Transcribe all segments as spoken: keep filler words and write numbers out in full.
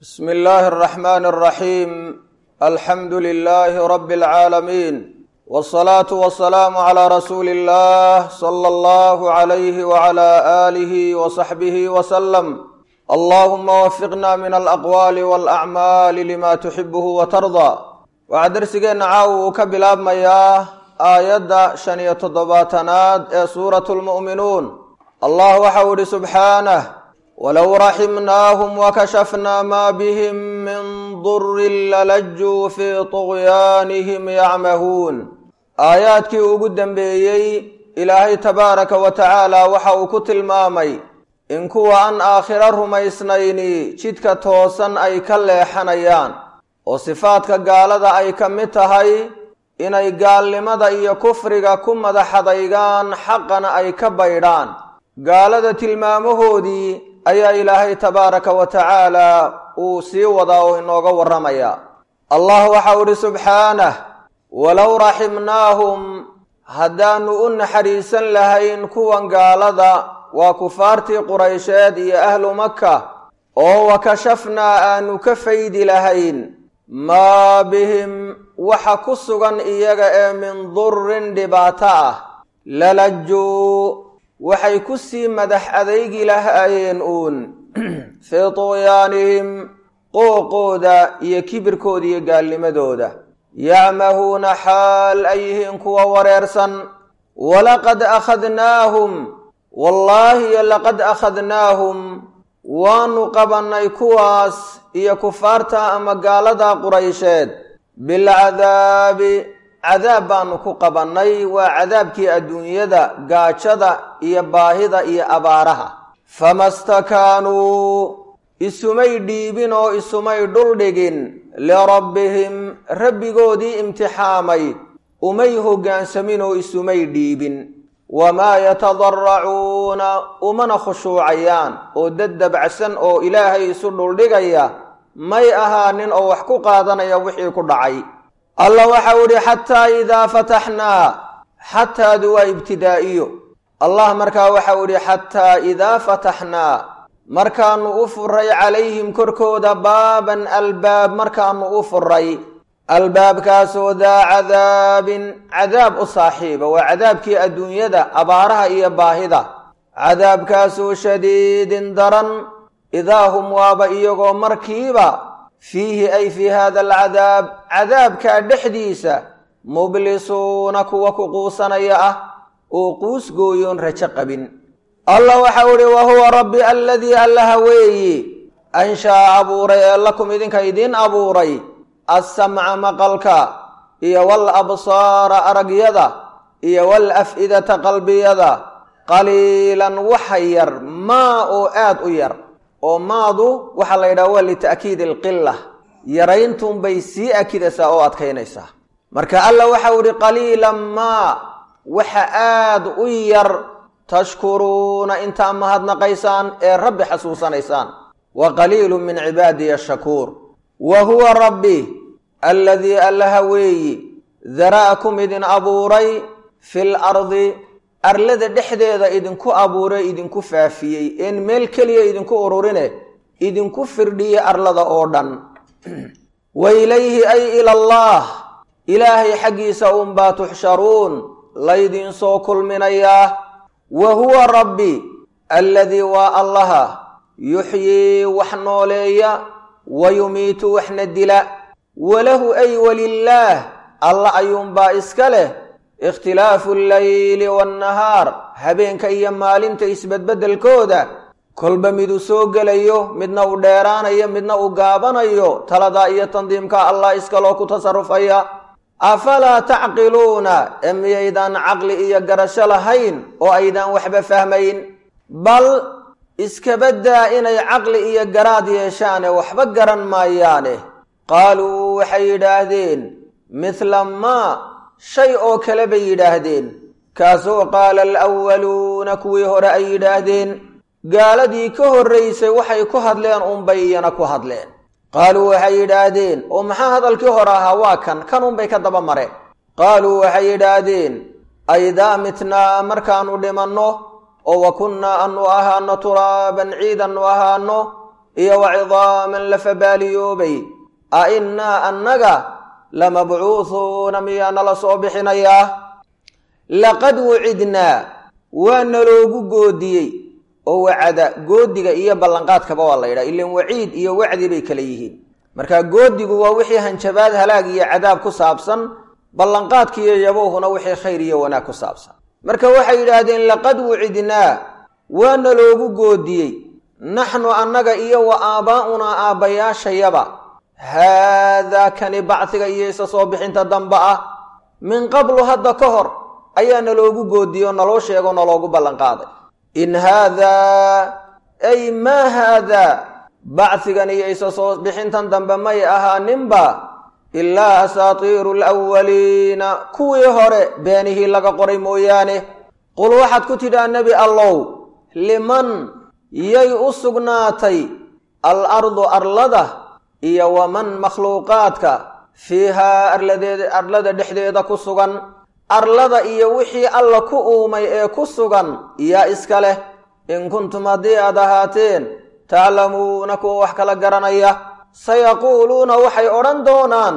بسم الله الرحمن الرحيم الحمد لله رب العالمين والصلاة والسلام على رسول الله صلى الله عليه وعلى آله وصحبه وسلم اللهم وفقنا من الأقوال والأعمال لما تحبه وترضى وعدرسنا عاو كبلاب مياه آيات شنية الضباطنات سورة المؤمنون الله وحول سبحانه ولو رحمناهم وكشفنا ما بهم من ضر للجوا في طغيانهم يعمهون آياتك وقدم بيي إلهي تبارك وتعالى وحاو كتل مامي إن كوا أن آخرهم إسنيني شدك توسن أي كالي حنيان وصفاتك قالد أي كمتهي إن أي قال لماذا إيا كفرك كمد حضيقان حقنا أي كبيران قالد تلمامهودي ayaa ilaahay tabaaraka wa tacaala uu sii wadaa oo inooga warramaya allah waxa uu subxaanahu walaw raximnaahum haddaanu u naxariisan lahayn kuwan gaalada waa kufaartii quraysheed iyo ahlu maka oo wakashafnaa aanu ka faydi lahayn maa bihim waxa ku sugan iyaga ee min durrin dhibaato ah lalajuu waxay ku sii madax adaygi lahaayeen uun fii tughyaanihim qooqooda iyo kibirkooda iyo gaalnimadooda yacmahuuna xaal ay yihiin kuwa wareersan walaqad akhadnaahum wallaahi laqad akhadnaahum waanu qabannay kuwaas iyo kufaarta ama gaalada quraysheed bilcadaabi cadaab baanu ku qabannay waa cadaabkii adduunyada gaajada iyo baahida iyo abaaraha fama stakaanuu isumay dhiibin oo isumay dhuldhigin lirabbihim rabbigoodii imtixaamay umay hoggaansamin oo isumay dhiibin wamaa yatadarracuuna umana khushuucayaan oo dad dabacsan oo ilaahay isu dhuldhigaya may ahaanin oo wax ku qaadanaya wixii ku dhacay allah waxa uu yidhi xataa idaa fataxnaa xataadu waa ibtidaa'iyo allah markaa waxa uu yidhi xataa idaa fataxnaa markaanu u furay calayhim korkooda baaban albaab markaanu u furay albaabkaasoo daa cadaabin cadaab u saaxiiba waa cadaabkii adduunyada abaaraha iyo baahida cadaabkaasoo shadiidin daran idaa hum waaba iyagoo markiiba fiihi ay fii hada alcadaab cadaabkaa dhexdiisa mublisuuna kuwa ku quusanaya ah oo quus gooyoon rajo qabin allah waxa uu ihi wa huwa rabbi aladii allaha weeyi anshaa abuuray ee lakum idinka idiin abuuray assamca maqalka iyo wal absaara aragyada iyo wal af'idata qalbiyada qaliilan waxa yar maa oo aad u yar oo maadu waxa la yidhaha waa lita'kiid alqila yarayntuun bay sii akidaysaa oo adkaynaysaa marka alla waxa uu ihi qaliilan maa waxa aad u yar tashkuruuna intaa mahadnaqaysaan ee rabbi xasuusanaysaan wa qaliilu min cibaadiya ashakuur wa huwa rabbi aladii allaha weeyi dara'akum idin abuuray fi lardi arlada dhexdeeda idinku abuuray idinku faafiyey een meel keliya idinku ururine idinku firdhiye arlada oo dhan wa ilayhi ay ila allah ilaahay xaggiisa unbaa tuxsharuun laydin soo kulminayaa wa huwa rabbi aladii waa allaha yuxyii wax nooleeya wa yumiitu waxna dila walahu ay walilaah alla ayuunbaa iska leh ikhtilaafu alleyli waannahaar habeenka iyo maalinta isbedbeddelkooda kolba miduu soo gelayo midna uu dheeraanayo midna uu gaabanayo taladaa iyo tandiimka allah iskaloo ku tasarufaya afalaa tacqiluuna ee miyaydaan caqli iyo garasho lahayn oo aydaan waxba fahmayn bal iskabaddaa inay caqli iyo garaad yeeshaane waxba garan maayaane qaaluu waxay yidhaahdeen mithla maa shay oo kale bay yidhaahdeen kaasoo qaala alwaluuna kuwii hore ay yidhaahdeen gaaladii ka horraysay waxay ku hadleen unbay iyana ku hadleen qaaluu waxay yidhaahdeen oo maxaa hadalkii hore ahaa waa kan kan unbay ka daba mareen qaaluu waxay yidhaahdeen aydaa mitnaa markaanu dhimanno oo wa kunnaa anu ahaano turaaban ciidannu ahaano iyo wacidaaman lafabaaliyoobay a innaa annaga lamabcuuhuuna miyaana la soo bixinayaa laqad wucidnaa waa naloogu goodiyey oo wacada goodiga iyo ballanqaadkaba waa la yidhaha ilan waciid iyo wacdi bay kala yihiin marka goodigu waa wixii hanjabaad halaag iyo cadaab ku saabsan, ballanqaadkiiyo yabowhuna wixii khayr iyo wanaag ku saabsan. marka waxay yidhaahdeen laqad wucidnaa waa naloogu goodiyey naxnu annaga iyo wa aabbaa'unaa aabbayaashayaba haadaa kani bacdiga iyo isa soo bixinta damba ah min qablu hadda ka hor ayaa naloogu goodiyey oo naloo sheego naloogu ballanqaaday. in haadaa ay maa haadaa bacdigan iyo isa soo bixintan dambe may ahaaninba ilaa asaatiiru alawwaliina kuwii hore beenihii laga qoray mooyaane. qul waxaad ku tidhaa nebi allow liman yay u sugnaatay al ardu arlada iyo waman makhluuqaadka fiihaa arladeeda arlada dhexdeeda ku sugan, arlada iyo wixii alla ku uumay ee ku sugan yaa iska leh. in kuntum haddii aad ahaateen taclamuuna kuwa wax kala garanaya, sayaquuluuna waxay odhan doonaan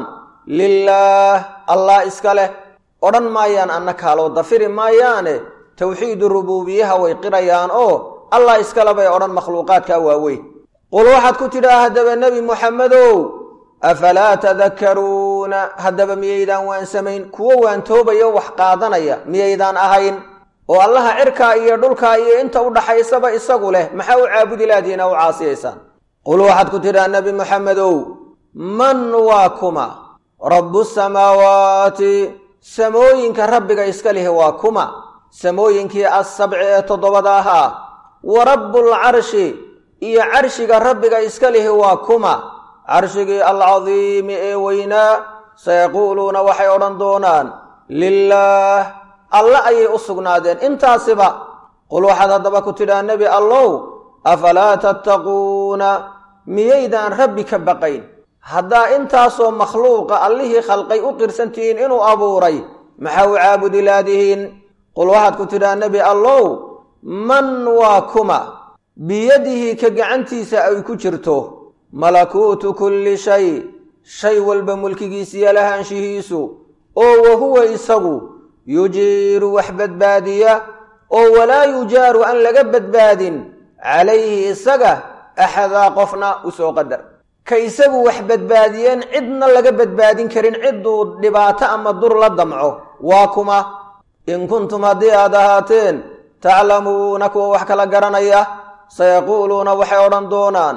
lilaah allah iska leh. odhan maayaan anna kaaloo dafiri maayaane tawxiidu rubuubiyaha way qirayaan oo allah iskale bay odhan makhluuqaadkaa waaweyn. qul waxaad ku tidhaa haddaba nebi moxamedow afalaa tadakkaruuna haddaba miyaydaan waansamayn kuwo waantoobayo wax qaadanaya miyaydaan ahayn oo allaha cirkaa iyo dhulkaa iyo inta u dhaxaysaba isagu leh maxaa u caabudi laadiina u caasiyaysaan. qul waxaad ku tidhaa nebi moxamedow man waa kuma rabbu samaawaati samooyinka rabbiga iska lihi waa kuma samooyinkii assabci ee toddobada ahaa wa rabbulcarshi iyo carshiga rabbiga iska lihi waa kuma carshigii alcadiimi ee weynaa. sayaquuluuna waxay odhan doonaan lilaah alle ayay u sugnaadeen intaasiba. qul waxaad haddaba ku tidhaa nebi allow afalaa tattaquuna miyaydaan rabbi ka baqayn haddaa intaasoo makhluuqa allihii khalqay u qirsantihiin inuu abuuray maxaa u caabudi laadihiin. qul waxaad ku tidhaa nebi allow man waa kuma biyadihi ka gacantiisa ay ku jirto malakuutu kulli shay shay walba mulkigiisiyo lahaanshihiisu oo wahuwa isagu yujiiru wax badbaadiya oo walaa yujaaru an laga badbaadin calayhi isaga axadaa qofna u soo qadar ka isagu wax badbaadiyeen cidna laga badbaadin karin cidduu dhibaato ama dur la damco waa kuma. in kuntum haddii aad ahaateen taclamuuna kuwa wax kala garanaya sayaquuluuna waxay odhan doonaan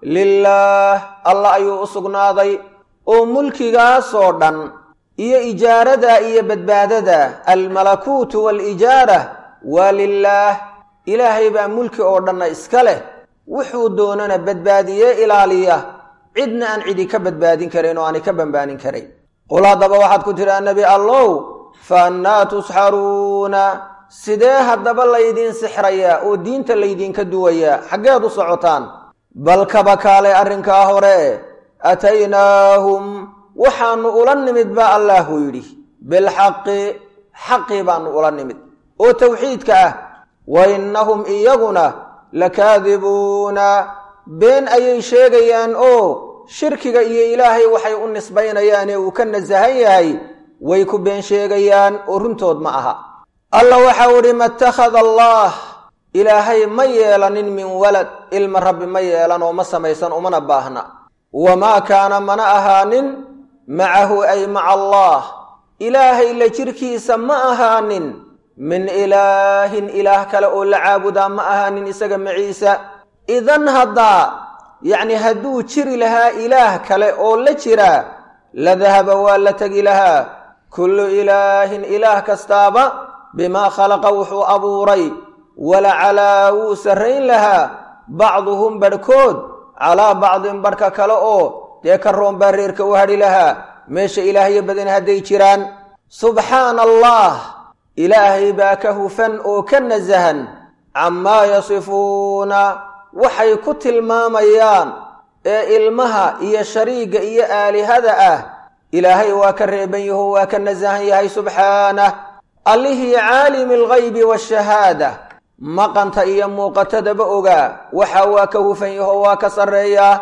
lilaah allah ayuu u sugnaaday oo mulkigaasoo dhan iyo ijaarada iyo badbaadada almalakuutu waalijaara waa lilaah ilaahay baa mulki oo dhanna iska leh wuxuu doonana badbaadiye ilaaliya cidna aan cidi ka badbaadin karin oo aanay ka bambaanin karayn. qul haddaba waxaad ku tidhaa nebi allow fa annaa tusxaruuna sidee haddaba laydiin sixrayaa oo diinta laydinka duwayaa xaggeed u socotaan. bal kaba kaalay arrinkaa hore ataynaahum waxaannu ula nimid baa allaahuu yidhi bilxaqi xaqii baannu ula nimid oo tawxiidka ah wa innahum iyaguna lakaadibuuna been ayay sheegayaan oo shirkiga iyo ilaahay waxay u nisbaynayaan ee uu ka nasahan yahay way ku been sheegayaan oo runtood ma aha. alla waxau idhi ma ittakhada allaah ilaahay ma yeelanin min walad ilma rabbi ma yeelan oo ma samaysan umana baahna wamaa kaana mana ahaanin macahu ay maca allaah ilaahay la jirkiisa ma ahaanin min ilaahin ilaah kale oo la caabudaa ma ahaanin isaga maciisa. idan haddaa yacni hadduu jiri lahaa ilaah kale oo la jiraa la dahaba waa la tegi lahaa kullu ilaahin ilaah kastaaba bimaa khalaqa wuxuu abuuray walacalaa wuu sarrayn lahaa bacduhum barhkood calaa bacdin barhka kale oo dee ka roon baa reerka u hadhi lahaa meesha ilaahyo badan hadday jiraan. subxaana allah ilaahay baa ka hufan oo ka nasahan camaa yasifuuna waxay ku tilmaamayaan ee ilmaha iyo shariiga iyo aalihada ah ilaahay waa ka reeban yaho waa ka nasahan yahay subxaanah. allihii caalimi alghaybi waashahaada maqanta iyo muuqatadaba ogaa waxa waa ka hufan yaho waa ka sarreeyaa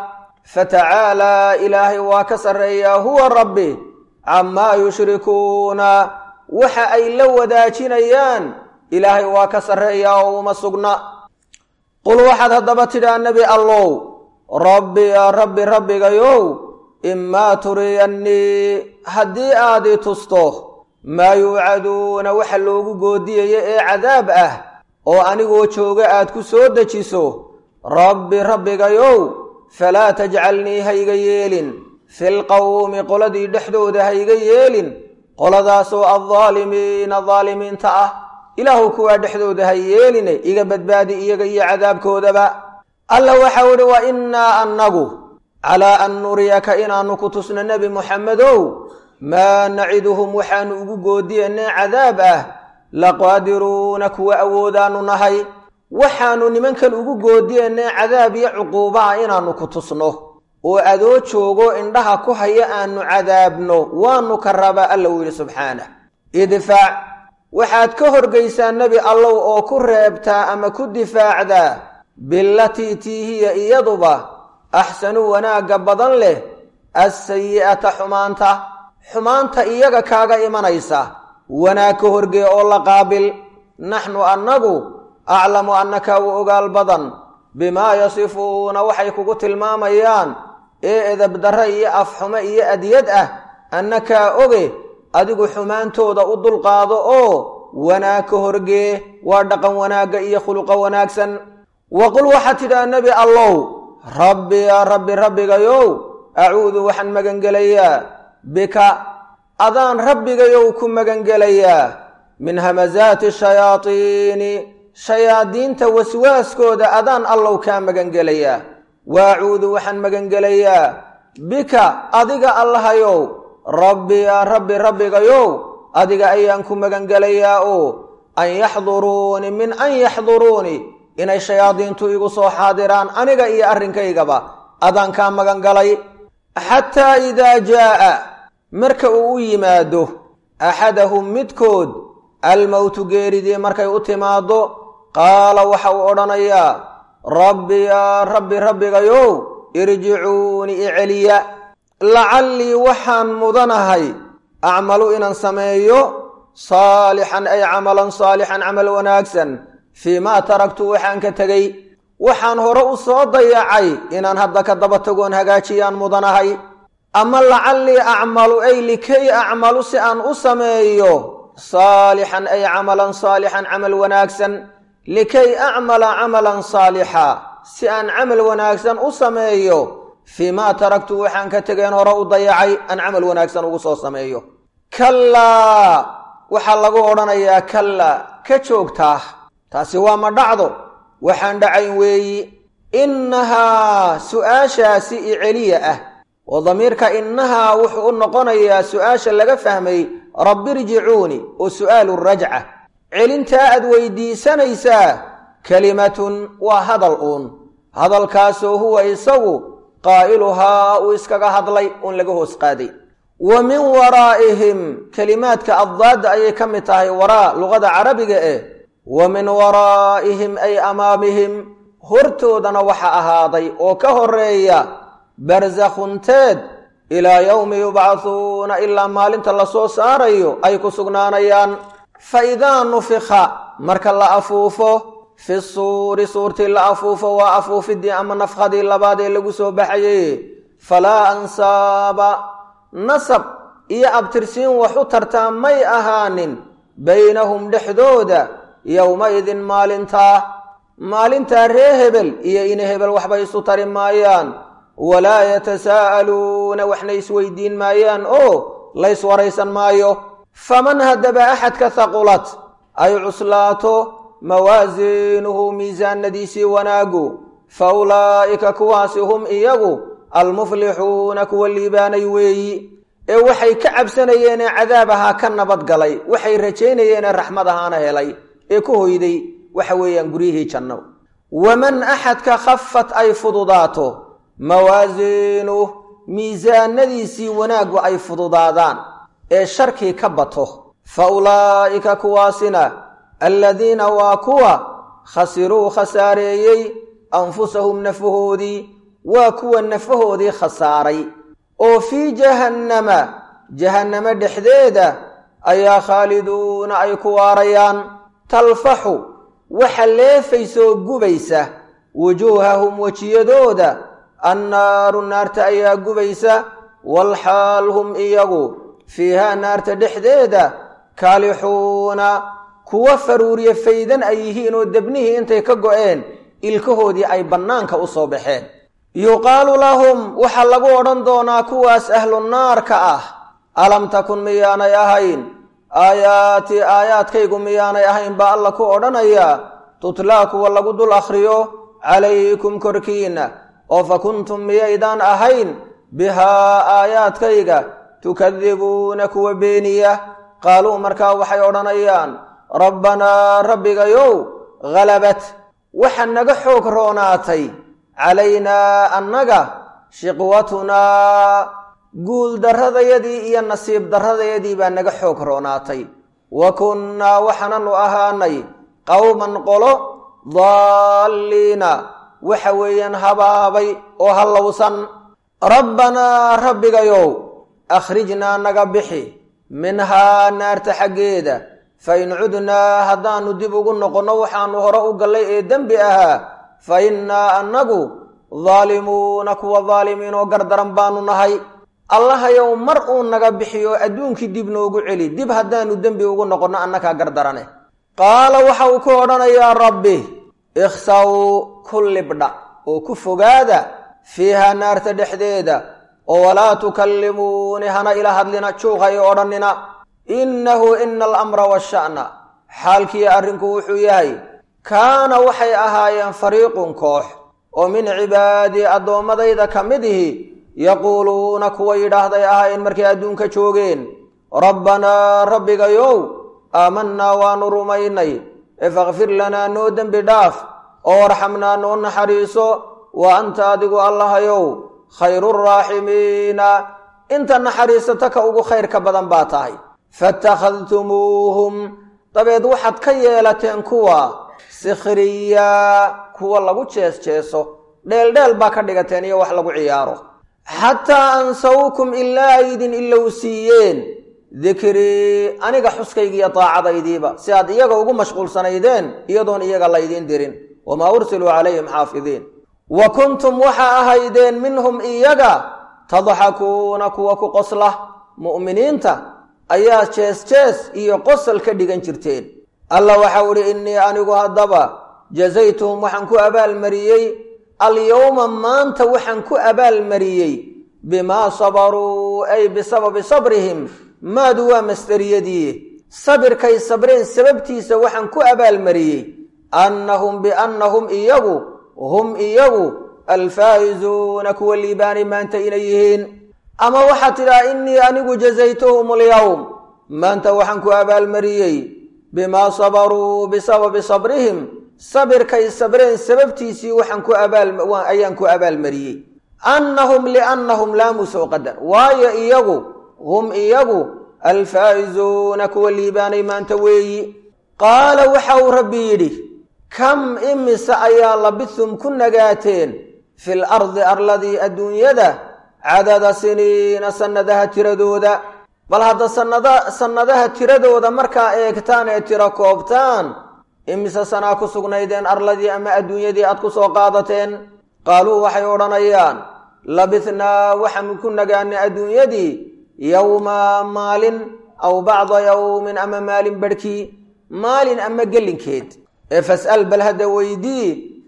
fatacaalaa ilaahay waa ka sarreeyaa huwa rabbi camaa yushrikuuna waxa ay la wadaajinayaan ilaahay waa ka sarreeyaa oo uma sugna qul waxaad haddaba tidhaa nebi allow rabbi yaa rabbi rabbigayow imaa turiyannii haddii aad i tusto maa yuucaduuna waxa loogu goodiyaya ee cadaab ah oo anigoo jooga aad ku soo dejiso rabbi rabbigayow falaa tajcalnii hayga yeelin filqawmi qoladii dhexdooda hayga yeelin qoladaasoo addaalimiina daalimiinta ah ilaahu kuwaa dhexdooda ha yeeline iga badbaadi iyaga iyo cadaabkoodaba alla waxau idhi wa innaa annagu calaa an nuriyaka inaannu ku tusno nebi muxammedow maa naciduhum waxaannu ugu goodiyanay cadaab ah laqaadiruuna kuwa awoodaannu nahay waxaannu nimankan ugu goodiyanay cadaab iyo cuquubaha inaannu ku tusno oo adoo joogo indhaha ku haya aannu cadaabno waannu ka rabaa alla uu yidhi subxaanah idfac waxaad ka horgaysaa nebi allow oo ku reebtaa ama ku difaacdaa bilatii tii hiya iyaduba axsanu wanaagga badan leh assayi'ata xumaanta xumaanta iyaga kaaga imanaysa wanaag ka horgee oo la qaabil naxnu annagu aclamu annaka u ogaal badan bimaa yasifuuna waxay kugu tilmaamayaan ee edabdarre iyo afxumo iyo adyad ah annakaa oge adigu xumaantooda u dulqaado oo wanaag ka horgee waa dhaqan wanaagga iyo khuluqa wanaagsan waqul waxaad tidhaa nebi allow rabbi yaa rabbi rabbigayow acuudu waxaan magangelayaa bika adaan rabbigayow ku magangelayaa min hamasaati shayaadiini shayaadiinta waswaaskooda adaan allow kaa magangelayaa waacuudu waxaan magangelayaa bika adiga allahayow rabbi yaa rabbi rabbigayow adiga ayaan ku magangelayaa oo an yaxduruuni min an yaxduruuni inay shayaadiintu igu soo xaadiraan aniga iyo arrinkaygaba adaan kaa magangalay xataa idaa jaa'a marka uu u yimaado axadahum midkood almowtu geeridii markay u timaaddo qaala waxa uu odhanayaa rabbi yaa rabbi rabbigayow irjicuuni i celiya lacallii waxaan mudanahay acmalu inaan sameeyo saalixan ay camalan saalixan camal wanaagsan fii maa taragtu waxaan ka tegey waxaan hore u soo dayacay inaan hadda ka daba tagoon hagaajiyaan mudanahay ama lacallii acmalu ay likay acmalu si aan u sameeyo saalixan ay camalan saalixan camal wanaagsan likay acmala camalan saalixa si aan camal wanaagsan u sameeyo fii maa taragtu waxaan ka tegeen hore u dayacay aan camal wanaagsan ugu soo sameeyo kallaa waxaa lagu odhanayaa kallaa ka joogtaa taasi waa ma dhacdo waxaan dhacayn weeyi innahaa su'aashaasi i celiya ah oo damiirka innahaa wuxuu u noqonayaa su'aasha laga fahmay rabbi irjicuuni oo su'aalu rajca celintaa aad weydiisanaysaa kelimatun waa hadal uun hadalkaasoo huwa isagu qaa'iluhaa uu iskaga hadlay uun laga hoos qaaday wa min waraa'ihim kelimaadka addaadda ayay ka mid tahay waraa luqada carabiga eh wa min waraa'ihim ay amaamihim hortoodana waxa ahaaday oo ka horeeya barzakhunteed ilaa yowmi yubcahuuna ilaa maalinta la soo saarayo ay ku sugnaanayaan fa idaa nufika marka la afuufo fi suuri suurtii la afuufo waa afuufidii ama nafkhadii labaad ee lagu soo baxayay falaa ansaaba nasab iyo abtirsiin wax u tartaa may ahaanin baynahum dhexdooda yowmaidin maalintaa maalintaa ree hebel iyo ina hebel waxbay isu tari maayaan walaa yatasaa'aluuna waxna isweydiin maayaan oo lays waraysan maayo faman haddaba axadka haqulat ay cuslaato mawaasiinuhu miisaanadiisii wanaagu fa ulaa'ika kuwaasi hum iyagu almuflixuuna kuwa liibaanay weeyi ee waxay ka cabsanayeenee cadaab ahaa ka nabadgalay waxay rajaynayeenee raxmad ahaana helay ee ku hoyday waxa weeyaan guryihii janno waman axadka khafat ay fududaato mawaasiinuh miisaanadiisii wanaaggu ay fududaadaan ee sharkii ka bato fa ulaa'ika kuwaasina aladiina waa kuwa khasiruu khasaareeyey anfusahum nafahoodii waa kuwa nafahoodii khasaaray oo fii jahannama jahannama dhexdeeda ayaa khaaliduuna ay ku waarayaan talfaxu waxa leefaysoo gubaysa wujuuhahum wejiyadooda annaaru naarta ayaa gubaysa walxaal hum iyagu fiihaa naarta dhexdeeda kaalixuuna kuwa faruuriye faydan ay yihiin oo debnihii intay ka go'een ilkahoodii ay bannaanka u soo baxeen yuqaalu lahum waxaa lagu odhan doonaa kuwaas ahlu naarka ah alam takun miyaanay ahayn aayaati aayaadkaygu miyaanay ahayn baa alla ku odhanayaa tutlaa kuwa lagu dul akhriyo calaykum korkiinna oo fa kuntum miyaydaan ahayn bihaa aayaadkayga tukadibuuna kuwa beeniya qaaluu markaa waxay odhanayaan rabbanaa rabbigayow halabat waxa naga xoog roonaatay calaynaa annaga shiqwatunaa guul darradayadii iyo nasiib darradayadii baa naga xoog roonaatay wa kunnaa waxaananu ahaanay qowman qolo daalliina waxa weeyaan habaabay oo hallowsan rabbanaa rabbigayow akhrijnaa naga bixi minhaa naarta xaggeeda fa in cudnaa haddaannu dib ugu noqonno waxaannu hore u gallay ee dembi ahaa fa innaa annagu daalimuuna kuwa daalimiin oo gardaran baanu nahay allahayow mar uu naga bixiyo adduunkii dib noogu celi dib haddaannu dembi ugu noqonno annakaa gardarane qaala waxa uu ku odhanayaa rabbi ikhsaw ku libdha oo ku fogaada fiihaa naarta dhexdeeda oo walaa tukallimuuni hana ila hadlina juuqayo odhannina innahu ina alamra waasha'na xaalkii arrinku wuxuu yahay kaana waxay ahaayeen fariiqun koox oo min cibaadii addoommadayda ka mid ihi yaquuluuna kuwa yidhaahday ahayn markay adduunka joogeen rabbanaa rabbigayow aamannaa waanu rumaynay efakfir lanaa noo dembi dhaaf oo arxamnaa noo naxariiso wa anta adigu allahayow khayruraaximiina inta naxariisata ka ugu khayrka badan baa tahay fatakhadtumuuhum dabeed waxaad ka yeelateen kuwa sikhriyaa kuwa lagu jees jeeso dheeldheel baa ka dhigateen iyo wax lagu ciyaaro xataa ansawkum ilaa ay idin ilow siiyeen dikrii aniga xuskaygiiyo daacadaydiiba si aad iyaga ugu mashquulsanaydeen iyadoon iyaga laydiin dirin wamaa ursiluu calayhim xaafidiin wa kuntum waxaa ahaydeen minhum iyaga tadxakuuna kuwa ku qosla mu'miniinta ayaa jees jees iyo qosol ka dhigan jirteen alla waxau idhi innii anigu haddaba jasaytuhum waxaan ku abaalmariyey alyowma maanta waxaan ku abaalmariyey bimaa sabaruu ay bisababi sabrihim maadu waa masdariyadii sabirkay sabreen sababtiisa waxaan ku abaalmariyey annahum biannahum iyagu hum iyagu alfaa'izuuna kuwa liibaani maanta inay yihiin ama waxaad tidhaha innii anigu jasaytuhum alyowm maanta waxaan ku abaalmariyey bimaa sabaruu bisababi sabrihim sabirkay sabreen sababtiisii waxaan ku abaal ayaan ku abaalmariyey annahum liannahum laamu soo qadar waayo iyagu hum iyagu alfaa'izuuna kuwa liibaanay maanta weeyi qaala waxa uu rabbi yidhi kam imise ayaa labithum ku nagaateen fil ardi arladii adduunyada cadada siniina sannadaha tiradooda bal hadda sannada sannadaha tiradooda markaa eegtaan ee tiro koobtaan imise sanaa ku sugnaydeen arladii ama adduunyadii aad ku soo qaadateen qaaluu waxay odhanayaan labithnaa waxaanu ku nagaanay adduunyadii yowma maalin aw bacda yowmin ama maalin barhkii maalin ama gelinkeed ee fas'al bal hadda weydii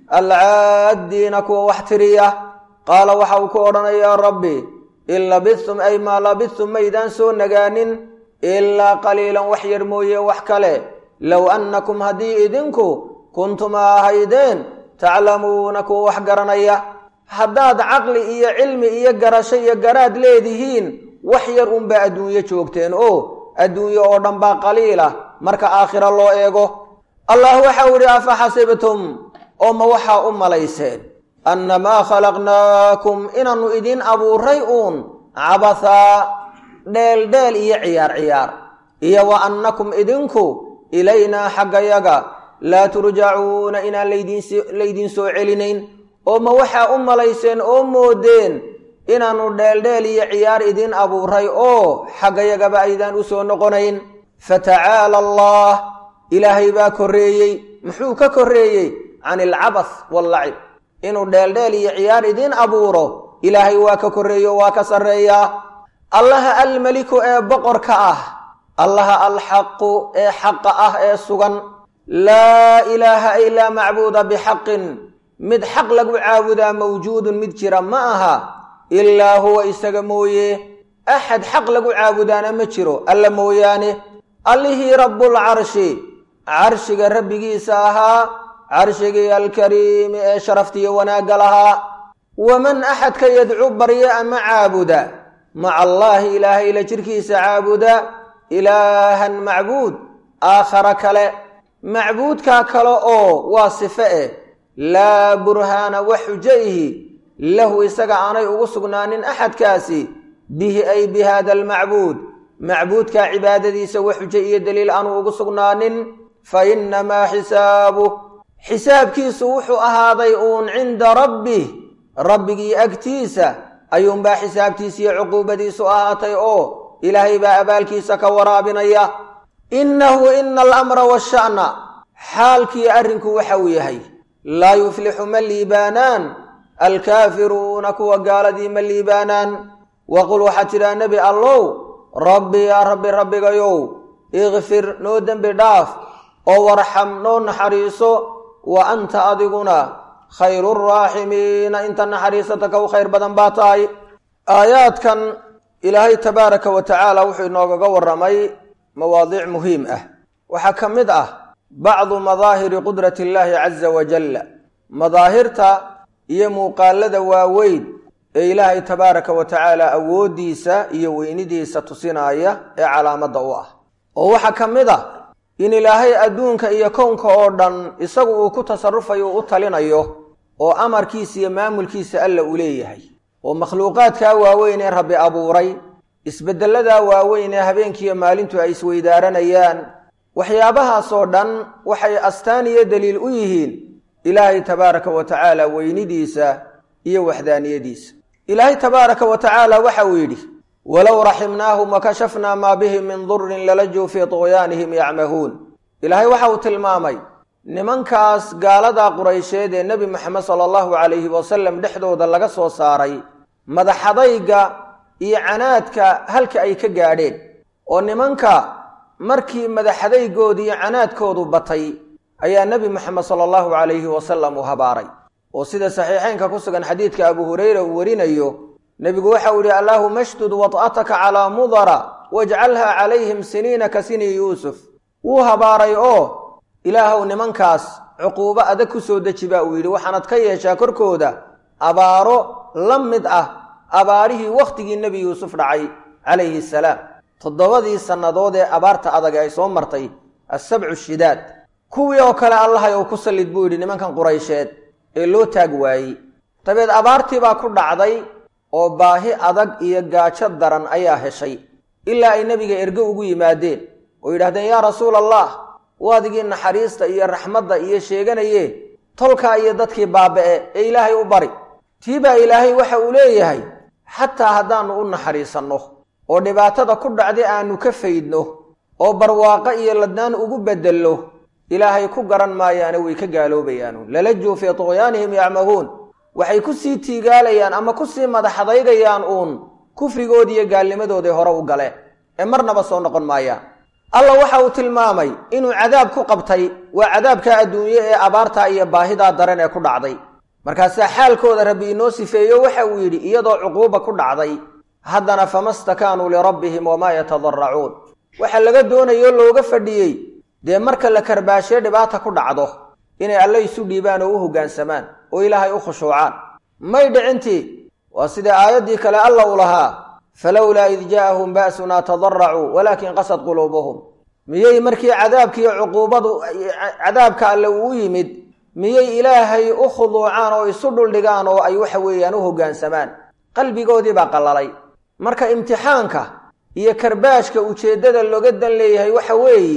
alcaaddiina kuwa wax tiriya qaala waxa uu ku odhanayaa rabbi in labithtum ay maa labithtum maydaan soo nagaanin ilaa qaliilan wax yar mooye wax kale low annakum haddii idinku kuntuma ahaydeen taclamuuna kuwa wax garanaya haddaad caqli iyo cilmi iyo garasho iyo garaad leedihiin wax yar unbaa adduunyo joogteen oo adduunyo oo dhan baa qaliila marka aakhiro loo eego allah waxau idhi afa xasibtum oo ma waxaa u malayseen annamaa khalaqnaakum inaannu idiin abuuray uun cabathaa dheeldheel iyo ciyaar ciyaar iyo wa annakum idinku ilaynaa xaggayaga laa turjacuuna inaan laydiin soo celinayn oo ma waxaa u malayseen oo moodeen inaannu dheeldheel iyo ciyaar idiin abuuray oo xaggayagaba aydaan u soo noqonayn fatacaala allah ilaahay baa korreeyey muxuu ka korreeyey can ilcabath wallacib inuu dheeldheel iyo ciyaar idiin abuuro ilaahay waa ka korreeyo waa ka sarreeyaa allaha almeliku ee boqorka ah allaha alxaqu ee xaqa ah ee sugan laa ilaaha ilaa macbuuda bixaqin mid xaq lagu caabudaa mawjuudun mid jira ma aha ilaa huwa isaga mooye axad xaq lagu caabudaana ma jiro alla mooyaane allihii rabbulcarshi carshiga rabbigiisa ahaa carshigii alkariimi ee sharaftiiyo wanaagga lahaa waman axadka yadcu barya ama caabuda maca allaahi ilaahay la jirkiisa caabuda ilaahan macbuud aakhara kale macbuudkaa kale oo waa sife eh laa burhaana wax xujaihi lahu isaga aanay ugu sugnaanin axadkaasi bihi ay bi haada almacbuud macbuudkaa cibaadadiisa wax xujo iyo daliil aanu ugu sugnaanin fa innamaa xisaabuh xisaabkiisu wuxuu ahaaday uun cinda rabbih rabbigii agtiisa ayuunbaa xisaabtiisa iyo cuquubadiisu ahaatay oo ilaahay baa abaalkiisa ka waraabinaya innahu ina alamra waasha'na xaalkii arrinku waxa uu yahay laa yuflixu ma liibaanaan alkaafiruuna kuwa gaaladii ma liibaanaan waqul waxaa tidhaa nebi allow rabbi yaa rabbi rabbigayow ikfir noo dembi dhaaf oo warxam noo naxariiso wa anta adiguna khayru raaximiina inta naxariisata ka u khayr badan baa tahay aayaadkan ilaahay tabaaraka wa tacaala wuxuu inoogaga warramay mawaadiic muhiim ah waxaa ka mid ah bacdu madaahiri qudrati illaahi caza wajalla madaahirta iyo muuqaalada waaweyn ee ilaahay tabaaraka wa tacaala awooddiisa iyo weynidiisa tusinaaya ee calaamadda u ah oo waxaa ka mid ah in ilaahay adduunka iyo kownka oo dhan isagu uu ku tasarufayo u talinayo oo amarkiisa iyo maamulkiisa alla u leeyahay oo makhluuqaadkaa waaweyn ee rabbi abuuray isbeddelladaa waaweyn ee habeenkiiyo maalintu ay isweydaaranayaan waxyaabahaasoo dhan waxay astaan iyo daliil u yihiin ilaahay tabaaraka wa tacaala weynidiisa iyo waxdaaniyadiisa ilaahay tabaaraka wa tacaala waxa uu yidhi walow raximnaahum wakashafnaa maa bihim min durin lalajuu fii tuqyaanihim yacmahuun ilaahay waxa uu tilmaamay nimankaas gaaladaa quraysheed ee nebi moxamed sala allahu calayhi wasalam dhexdooda laga soo saaray madaxadayga iyo canaadka halka ay ka gaadheen oo nimanka markii madaxadaygoodi iyo canaadkoodu batay ayaa nebi moxamed sala allahu calayhi wasalam uu habaaray oo sida saxiixeynka ku sugan xadiidka abu hurayra uu warinayo nebigu waxa uu yidhi allaahuma ashdud wad'ataka calaa mudara wajcalha calayhim siniina ka sini yuusuf wuu habaaray oo ilaahow nimankaas cuquubo adag ku soo deji baa uu yidhi waxaanad ka yeeshaa korkooda abaaro la mid ah abaarihii wakhtigii nebi yuusuf dhacay calayhi salaam toddobadii sannadood ee abaarta adag ay soo martay assabcu shidaad kuwii oo kale allahay uu ku sallid buu yidhi nimankan quraysheed ee loo taag waayey dabeed abaartii baa ku dhacday oo baahi adag iyo gaajo daran ayaa heshay ilaa ay nebiga ergo ugu yimaadeen oo yidhahdeen yaa rasuula allah waadigii naxariista iyo raxmadda iyo sheeganaye tolkaa iyo dadkii baaba'e ee ilaahay u bari tii baa ilaahay waxa uu leeyahay xataa haddaannu u naxariisanno oo dhibaatada ku dhacday aannu ka faydno oo barwaaqo iyo ladnaan ugu beddelno ilaahay ku garan maayaane way ka gaaloobayaanu lalajuu fii tuqyaanihim yacmahuun waxay ku sii tiigaalayaan ama ku sii madaxadaygayaan uun kufrigoodi iyo gaalnimadooday hore u galeen ee marnaba soo noqon maayaan alla waxa uu tilmaamay inuu cadaab ku qabtay waa cadaabka adduunye ee abaartaa iyo baahidaa daran ee ku dhacday markaasaa xaalkooda rabbi inoo sifeeyo waxa uu yidhi iyadoo cuquuba ku dhacday haddana fama stakaanuu lirabbihim wamaa yatadaracuun waxa laga doonayo looga fadhiyey dee marka la karbaashee dhibaata ku dhacdo inay alle isu dhiibaan oo u hoggaansamaan oo ilaahay u khushuucaan may dhicintii waa sida aayaddii kale alla u lahaa falowlaa id jaa'ahum ba'sunaa tadaracuu walaakin qasad quluubuhum miyay markii cadaabkiiyo cuquubadu cadaabka alle uu yimid miyay ilaahay u khuduucaan oo isu dhuldhigaan oo ay waxa weeyaan u hoggaansamaan qalbigoodii baa qallalay marka imtixaanka iyo karbaashka ujeeddada looga dan leeyahay waxa weeye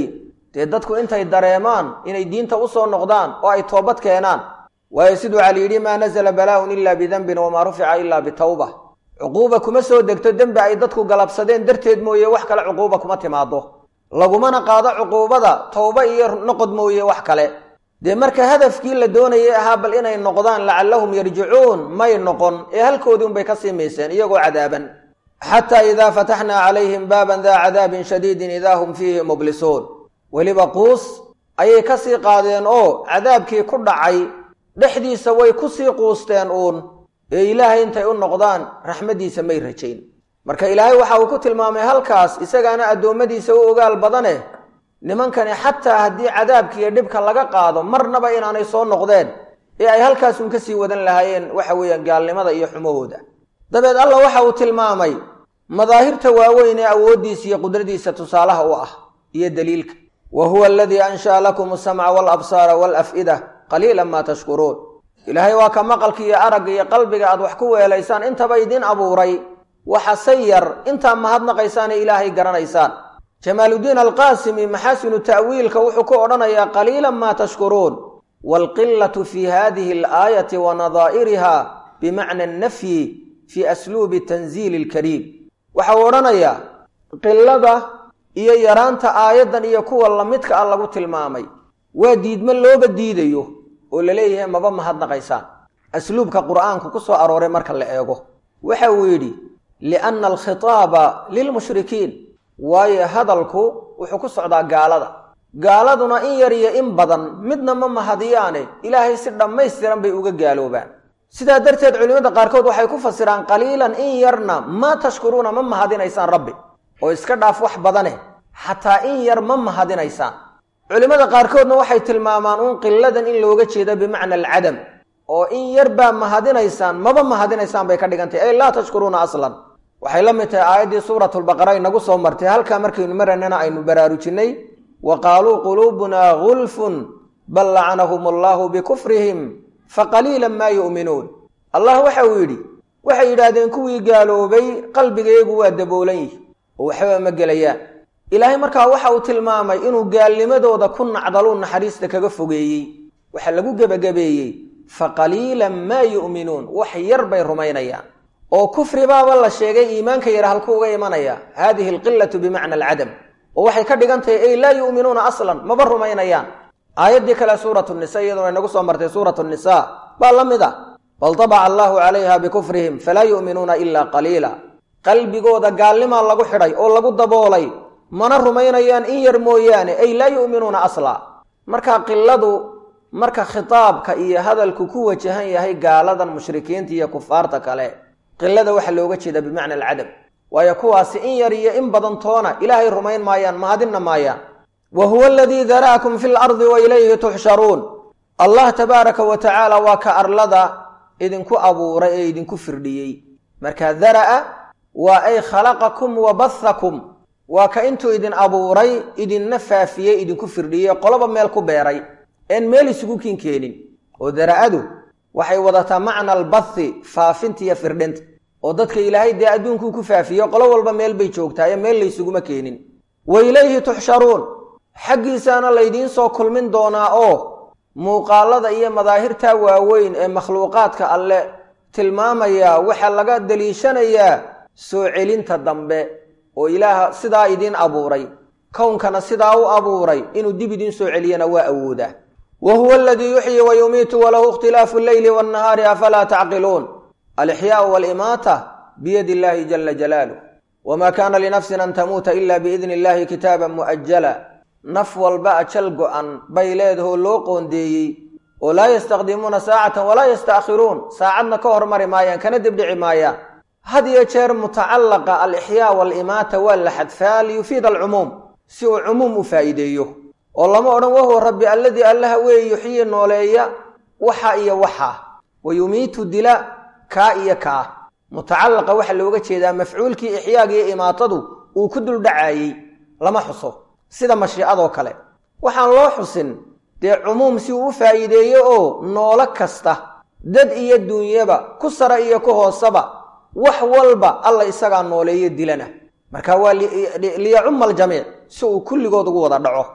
dee dadku intay dareemaan inay diinta u soo noqdaan oo ay toobad keenaan. waayo siduu cali yidhi maa nasala balaa'un ilaa bidanbin wamaa rufica ilaa bitawba. cuquuba kuma soo degto dembi ay dadku galabsadeen darteed mooye wax kale cuquuba kuma timaado. lagumana qaado cuquubada towba iyo noqod mooye wax kale. dee marka hadafkii la doonayay ahaa bal inay noqdaan lacallahum yarjicuun may noqon ee halkoodii unbay ka sii mayseen iyagoo cadaaban. xataa idaa fataxnaa calayhim baaban daa cadaabin shadiidin idaa hum fiihi mublisuun. weliba quus ayay ka sii qaadeen oo cadaabkii ku dhacay dhexdiisa way ku sii quusteen uun ee ilaahay intay u noqdaan raxmaddiisa may rajayn. marka ilaahay waxa uu ku tilmaamay halkaas isagaana addoommadiisa u ogaal badane nimankani xataa haddii cadaabkiiyo dhibka laga qaado marnaba inaanay soo noqdeen ee ay halkaasuun ka sii wadan lahaayeen waxa weeyaan gaalnimada iyo xumahooda. dabeed alla waxa uu tilmaamay madaahirta waaweyn ee awooddiisa iyo qudradiisa tusaalaha u ah iyo daliilka. wa huwa aladii ansha'a lakum asamca waalabsaara waalaf'ida qaliilan maa tashkuruun. ilaahay waa ka maqalka iyo aragga iyo qalbiga aad wax ku weelaysaan intaba idin abuuray waxase yar intaa mahadnaqaysaan ee ilaahay garanaysaan. jamaaluddiin alqaasimi maxaasinu ta'wiilka wuxuu ku odhanayaa qaliilan maa tashkuruun waalqilatu fi hadihi alaayati wa nadaa'iriha bimacna annafyi fii asluubi tanziili alkariim. waxa uu odhanayaa qilada iyo yaraanta aayaddan iyo kuwa lamidka ah lagu tilmaamay waa diidmo looba diidayo oo la leeyahay maba mahadnaqaysaan. asluubka qur'aanku ku soo arooray marka la eego waxa uu yidhi lianna alkhitaaba lilmushrikiin, waayo hadalku wuxuu ku socdaa gaalada. gaaladuna in yar iyo in badan midna ma mahadiyaane ilaahay si dhammaystiran bay uga gaaloobaan. sidaa darteed culimmada qaarkood waxay ku fasiraan qaliilan in yarna maa tashkuruuna ma mahadinaysaan rabbi, oo iska dhaaf wax badane xataa in yar ma mahadinaysaan. culimmada qaarkoodna waxay tilmaamaan uun qiladan in looga jeedo bimacna alcadam, oo in yar baa mahadinaysaan maba mahadinaysaan bay ka dhigantay ay laa tashkuruuna aslan. waxay la mid tahay aayaddii suuratulbaqara inagu soo martay halkaa markaynu maraynana aynu baraarujinnay wa qaaluu quluubunaa gulfun bal lacanahum allaahu bikufrihim faqaliilan maa yu'minuun. allah waxa uu yidhi waxay yidhaahdeen kuwii gaaloobay qalbigayagu waa daboolan yihi oo waxba ma gelayaan. ilaahay markaa waxa uu tilmaamay inuu gaalnimadooda ku nacdaluu naxariista kaga fogeeyey. waxa lagu gebagabeeyey faqaliilan maa yu'minuun, wax yar bay rumaynayaan. oo kufri baaba la sheegay iimaanka yar halku uga imanaya haadihi alqilatu bimacna alcadam, oo waxay ka dhigan tahay ay laa yu'minuuna aslan maba rumaynayaan. aayaddii kale suuratu nisa iyaduna inagu soo martay suuratu nisa baa la mid a bal tabaca allaahu calayha bikufrihim falaa yu'minuuna ilaa qaliila. qalbigooda gaalnimaa lagu xidhay oo lagu daboolay, mana rumaynayaan in yar mooyaane ay laa yu'minuuna asla. marka qiladu marka khitaabka iyo hadalku ku wajahan yahay gaaladan mushrikiinta iyo kufaarta kale, qilada waxa looga jeeda bimacna alcadam, waayo kuwaasi in yar iyo in badan toona ilaahay rumayn maayaan mahadinna maayaan. wa huwa aladii dara'akum fi lardi wa ilayhi tuxsharuun. allah tabaaraka wa tacaala waa ka arlada idinku abuuray ee idinku firdhiyey. marka dara'a waa ay khalaqakum wa bathakum, waa ka intuu idin abuuray idinna faafiyey idinku firdhiyey qoloba meel ku beeray een meel isugu kin keenin. oo dara'adu waxay wadataa macna albathi, faafinta iyo firdhinta, oo dadka ilaahay dee adduunkuu ku faafiyo qolo walba meel bay joogtaa ee meel laysuguma keenin. wa ilayhi tuxsharuun, xaggiisaana laydiin soo kulmin doonaa oo muuqaalada iyo madaahirta waaweyn ee makhluuqaadka alle tilmaamaya waxaa laga daliishanayaa soo celinta dambe oo ilaaha sidaa idiin abuuray, kownkana sidaa u abuuray inuu dib idiin soo celiyana waa awoodaa. wa huwa aladii yuxyi wa yumiitu walahu ikhtilaafu alleyli waannahaari afalaa tacqiluun. alixyaau waalimaata biyadi illaahi jala jalaaluh, wamaa kaana linafsin an tamuuta ila biidni illaahi kitaaban mu'ajala. naf walba ajal go-an bay leedahoo loo qoondeeyey oo laa yastaqdimuuna saacatan walaa yasta'khiruun, saacadna ka hormari maayaan kana dibdhici maayaan. had iyo jeer mutacallaqa alixyaa waalimaata waa la xadfaa liyufiida alcumuum, si uu cumuum u faa'iideeyo oo lama odhan wahuwa rabbi alladii allaha weeye yuxyii nooleeya waxa iyo waxa, wa yumiitu dila kaa iyo kaa. mutacallaqa waxaa looga jeedaa mafcuulkii ixyaaga iyo imaatadu uu ku duldhacaayey lama xuso, sida mashiicadoo kale. waxaan loo xusin dee cumuum si uu u faa'iideeyo oo noolo kasta dad iyo duunyaba ku sara iyo ku hoosaba wax walba alla isagaa nooleeyo dilana. marka waa liyacumma aljamiic, si uu kulligood ugu wada dhaco.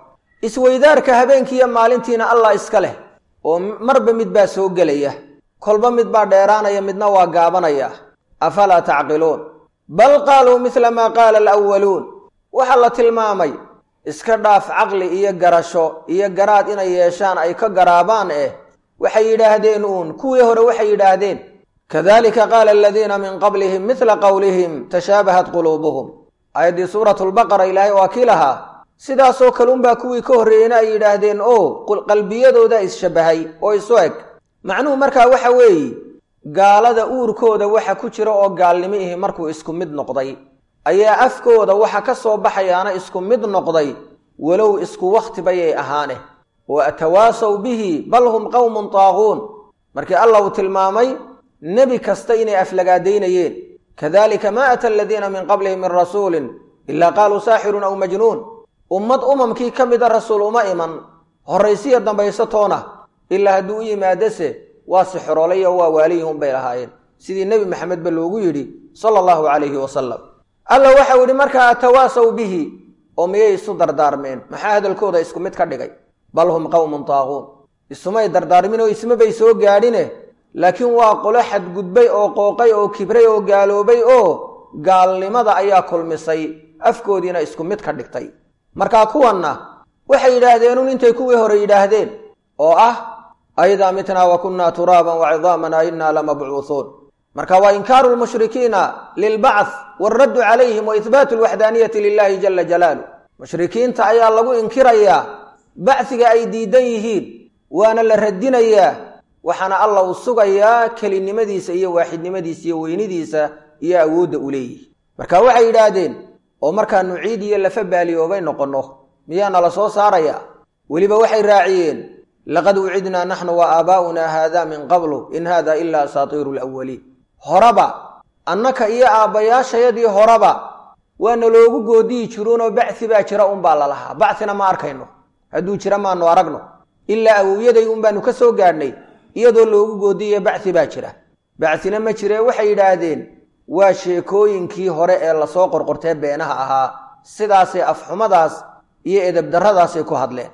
isweydaarka habeenkiiyo maalintiina allah iska leh oo marba mid baa soo gelaya kolba mid baa dheeraanaya midna waa gaabanaya afalaa tacqiluun bal qaaluu midla maa qaala alawwaluun waxaa la tilmaamay iska dhaaf caqli iyo garasho iyo garaad inay yeeshaan ay ka garaabaan eh waxay yidhaahdeen uun kuwii hore waxay yidhaahdeen kadalika qaala aladiina min qablihim midla qowlihim tashaabahat quluubuhum aayaddii suuratulbaqara ilaahay waa kii lahaa sidaasoo kalunbaa kuwii ka horreeyeyna ay yidhaahdeen oo qalbiyadooda isshabbahay oo isu eg macnuhu markaa waxa weeye gaalada uurkooda waxa ku jira oo gaalnimo ihi markuu isku mid noqday ayaa afkooda waxa ka soo baxayaana isku mid noqday walow isku wakhti bayay ahaane wa atawaasaw bihi bal hum qowmun taaquun markii allah uu tilmaamay nebi kasta inay aflagaadaynayeen kadalika maa ata aladiina min qablihim min rasuulin ilaa qaaluu saaxirun aw majnuun ummad umamkii ka mida rasuul uma iman horraysiya dambayso toona ilaa hadduu u yimaadase waa sixroolay oo waa waaliyihun bay lahaayeen sidii nebi maxamed ba loogu yidhi sala allahu calayhi wasalam alla waxau yidhi markaa atawaasaw bihi oo miyay isu dardaarmeen maxaa hadalkooda isku mid ka dhigay bal hum qowmun taaquun isumay dardaarmin oo isma bay soo gaadhine laakiin waa qolo xadgudbay oo qooqay oo kibray oo gaaloobay oo gaalnimada ayaa kulmisay afkoodiina isku mid ka dhigtay markaa kuwanna waxay yidhaahdeenun intay kuwii hore yidhaahdeen oo ah aidaa mitnaa wa kunnaa turaaban wa cidaaman a innaa lamabcuuhuun marka waa inkaaru lmushrikiina lilbacth waaraddu calayhim wa ihbaatu alwaxdaaniyati lilahi jala jalaalu mushrikiinta ayaa lagu inkirayaa bacsiga ay diidan yihiin waana la radinayaa waxaana allah uu sugayaa kelinimadiisa iyo waaxidnimadiisa iyo weynidiisa iyo awoodda u leeyihi marka waxay yidhaahdeen oo markaanu ciid iyo lafa baaliyoobay noqonno miyaana la soo saarayaa weliba waxay raaciyeen laqad ucidnaa naxnu wa aabaa'unaa haada min qablu in haada ilaa asaatiiru alawaliin horaba annaka iyo aabbayaashayadii horaba waana loogu goodiyi jiruunoo bacsi baa jira unbaa la lahaa bacina ma arkayno hadduu jira maanu aragno ilaa awowyaday un baanu ka soo gaadhnay iyadoo loogu goodiye bacsi baa jira bacina ma jiree waxay yidhaahdeen waa sheekooyinkii hore ee lasoo qorqortee beenaha ahaa sidaasay afxumadaas iyo edebdarradaasay ku hadleen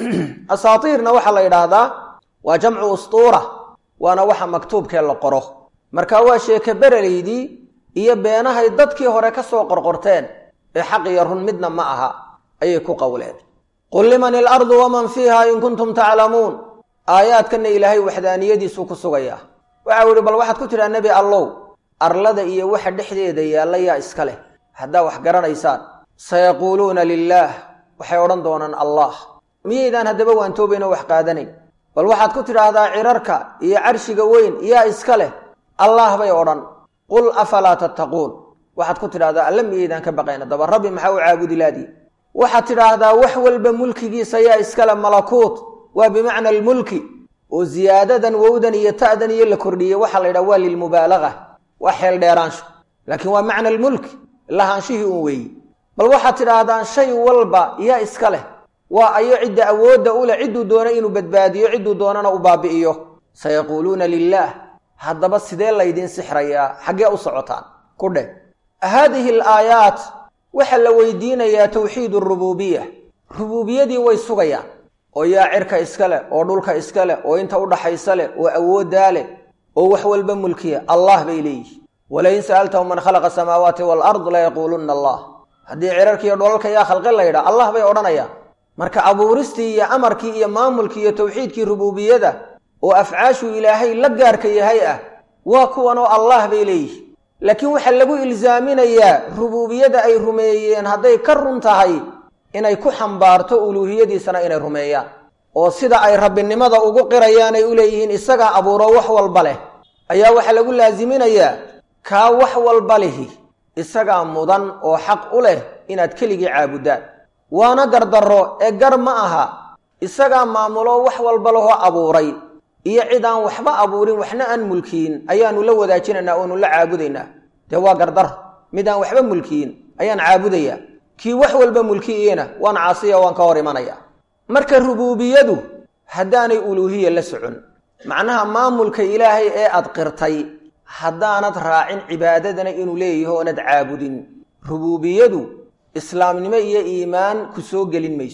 asaatiirna waxaa la yidhaahdaa waa jamcu ustuura waana waxa maktuubkee la qoro marka waa sheeke bereleydii iyo beenahay dadkii hore ka soo qorqorteen ee xaq iyo run midna ma aha ayay ku qowleen qul liman ilardu waman fiiha in kuntum taclamuun aayaadkanna ilaahay waxdaaniyadiisuu ku sugayaa waxau yidhi bal waxaad ku tidhaa nebi allow arlada iyo waxa dhexdeeda yaalla yaa iska leh haddaa wax garanaysaan sayaquuluuna lilaah waxay odhan doonaan allah miyaydaan haddaba waantoobayno wax qaadanayn bal waxaad ku tidhaahdaa cirarka iyo carshiga weyn yaa iska leh allah bay odhan qul afalaa tattaquun waxaad ku tidhahdaa alla miyaydaan ka baqayn haddaba rabbi maxaa u caabudi laadii waxaad tidhaahdaa wax walba mulkigiisa yaa iskale malakuut waa bimacna almulki oo ziyaadadan wowdan iyo ta'dan iyo la kordhiyey waxaa la yidhaha waa lilmubaalaga waa xeel dheeraansho laakiin waa macna almulki lahaanshihii un weeyi bal waxaad tidhaahdaan shay walba yaa iska leh waa ayo cidda awoodda u leh cidduu doono inuu badbaadiyo cidduu doonana u baabi'iyo sayaquuluuna lilaah haddaba sidee laydiin sixrayaa xaggee u socotaan ku dheh haadihi alaayaat waxaa la weydiinayaa tawxiidu arubuubiya rubuubiyadii way sugayaan oo yaa cirka iska leh oo dhulka iska leh oo inta u dhaxaysa leh oo awooddaa leh oo wax walba mulkiya allah bay leeyihi walain sa'altahum man khalaqa asamaawaati waalard layaquulunna allah haddii cirarkiiyo dholalka yaa khalqi la ydhaa allah bay odhanayaan marka abuuristii iyo amarkii iyo maamulkii iyo tawxiidkii rubuubiyada oo afcaashuu ilaahay la gaarka yahay ah waa kuwanoo allah bay leeyihi laakiin waxaa lagu ilsaaminayaa rubuubiyada ay rumeeyeen hadday ka run tahay inay ku xambaarto uluuhiyadiisana inay rumeeyaan oo sida ay rabbinimada ugu qirayaan ay u leeyihiin isagaa abuuro wax walba leh ayaa waxaa lagu laasiminayaa kaa wax walba lihi isagaa mudan oo xaq u leh inaad keligii caabuddaan waana gardarro ee gar ma aha isagaa maamulo wax walba lahoo abuuray iyo cid aan waxba abuurin waxna aan mulkiyin ayaanu la wadaajinaynaa oonu la caabudaynaa dee waa gardar mid aan waxba mulkiyin ayaan caabudayaa kii wax walba mulkiyena waan caasiya waan ka hor imanayaa marka rubuubiyadu haddaanay uluuhiya la socon macnaha maamulka ilaahay ee aad qirtay haddaanad raacin cibaadadana inuu leeyaho oonad caabudin rubuubiyadu islaamnimo iyo iimaan ku soo gelin mayso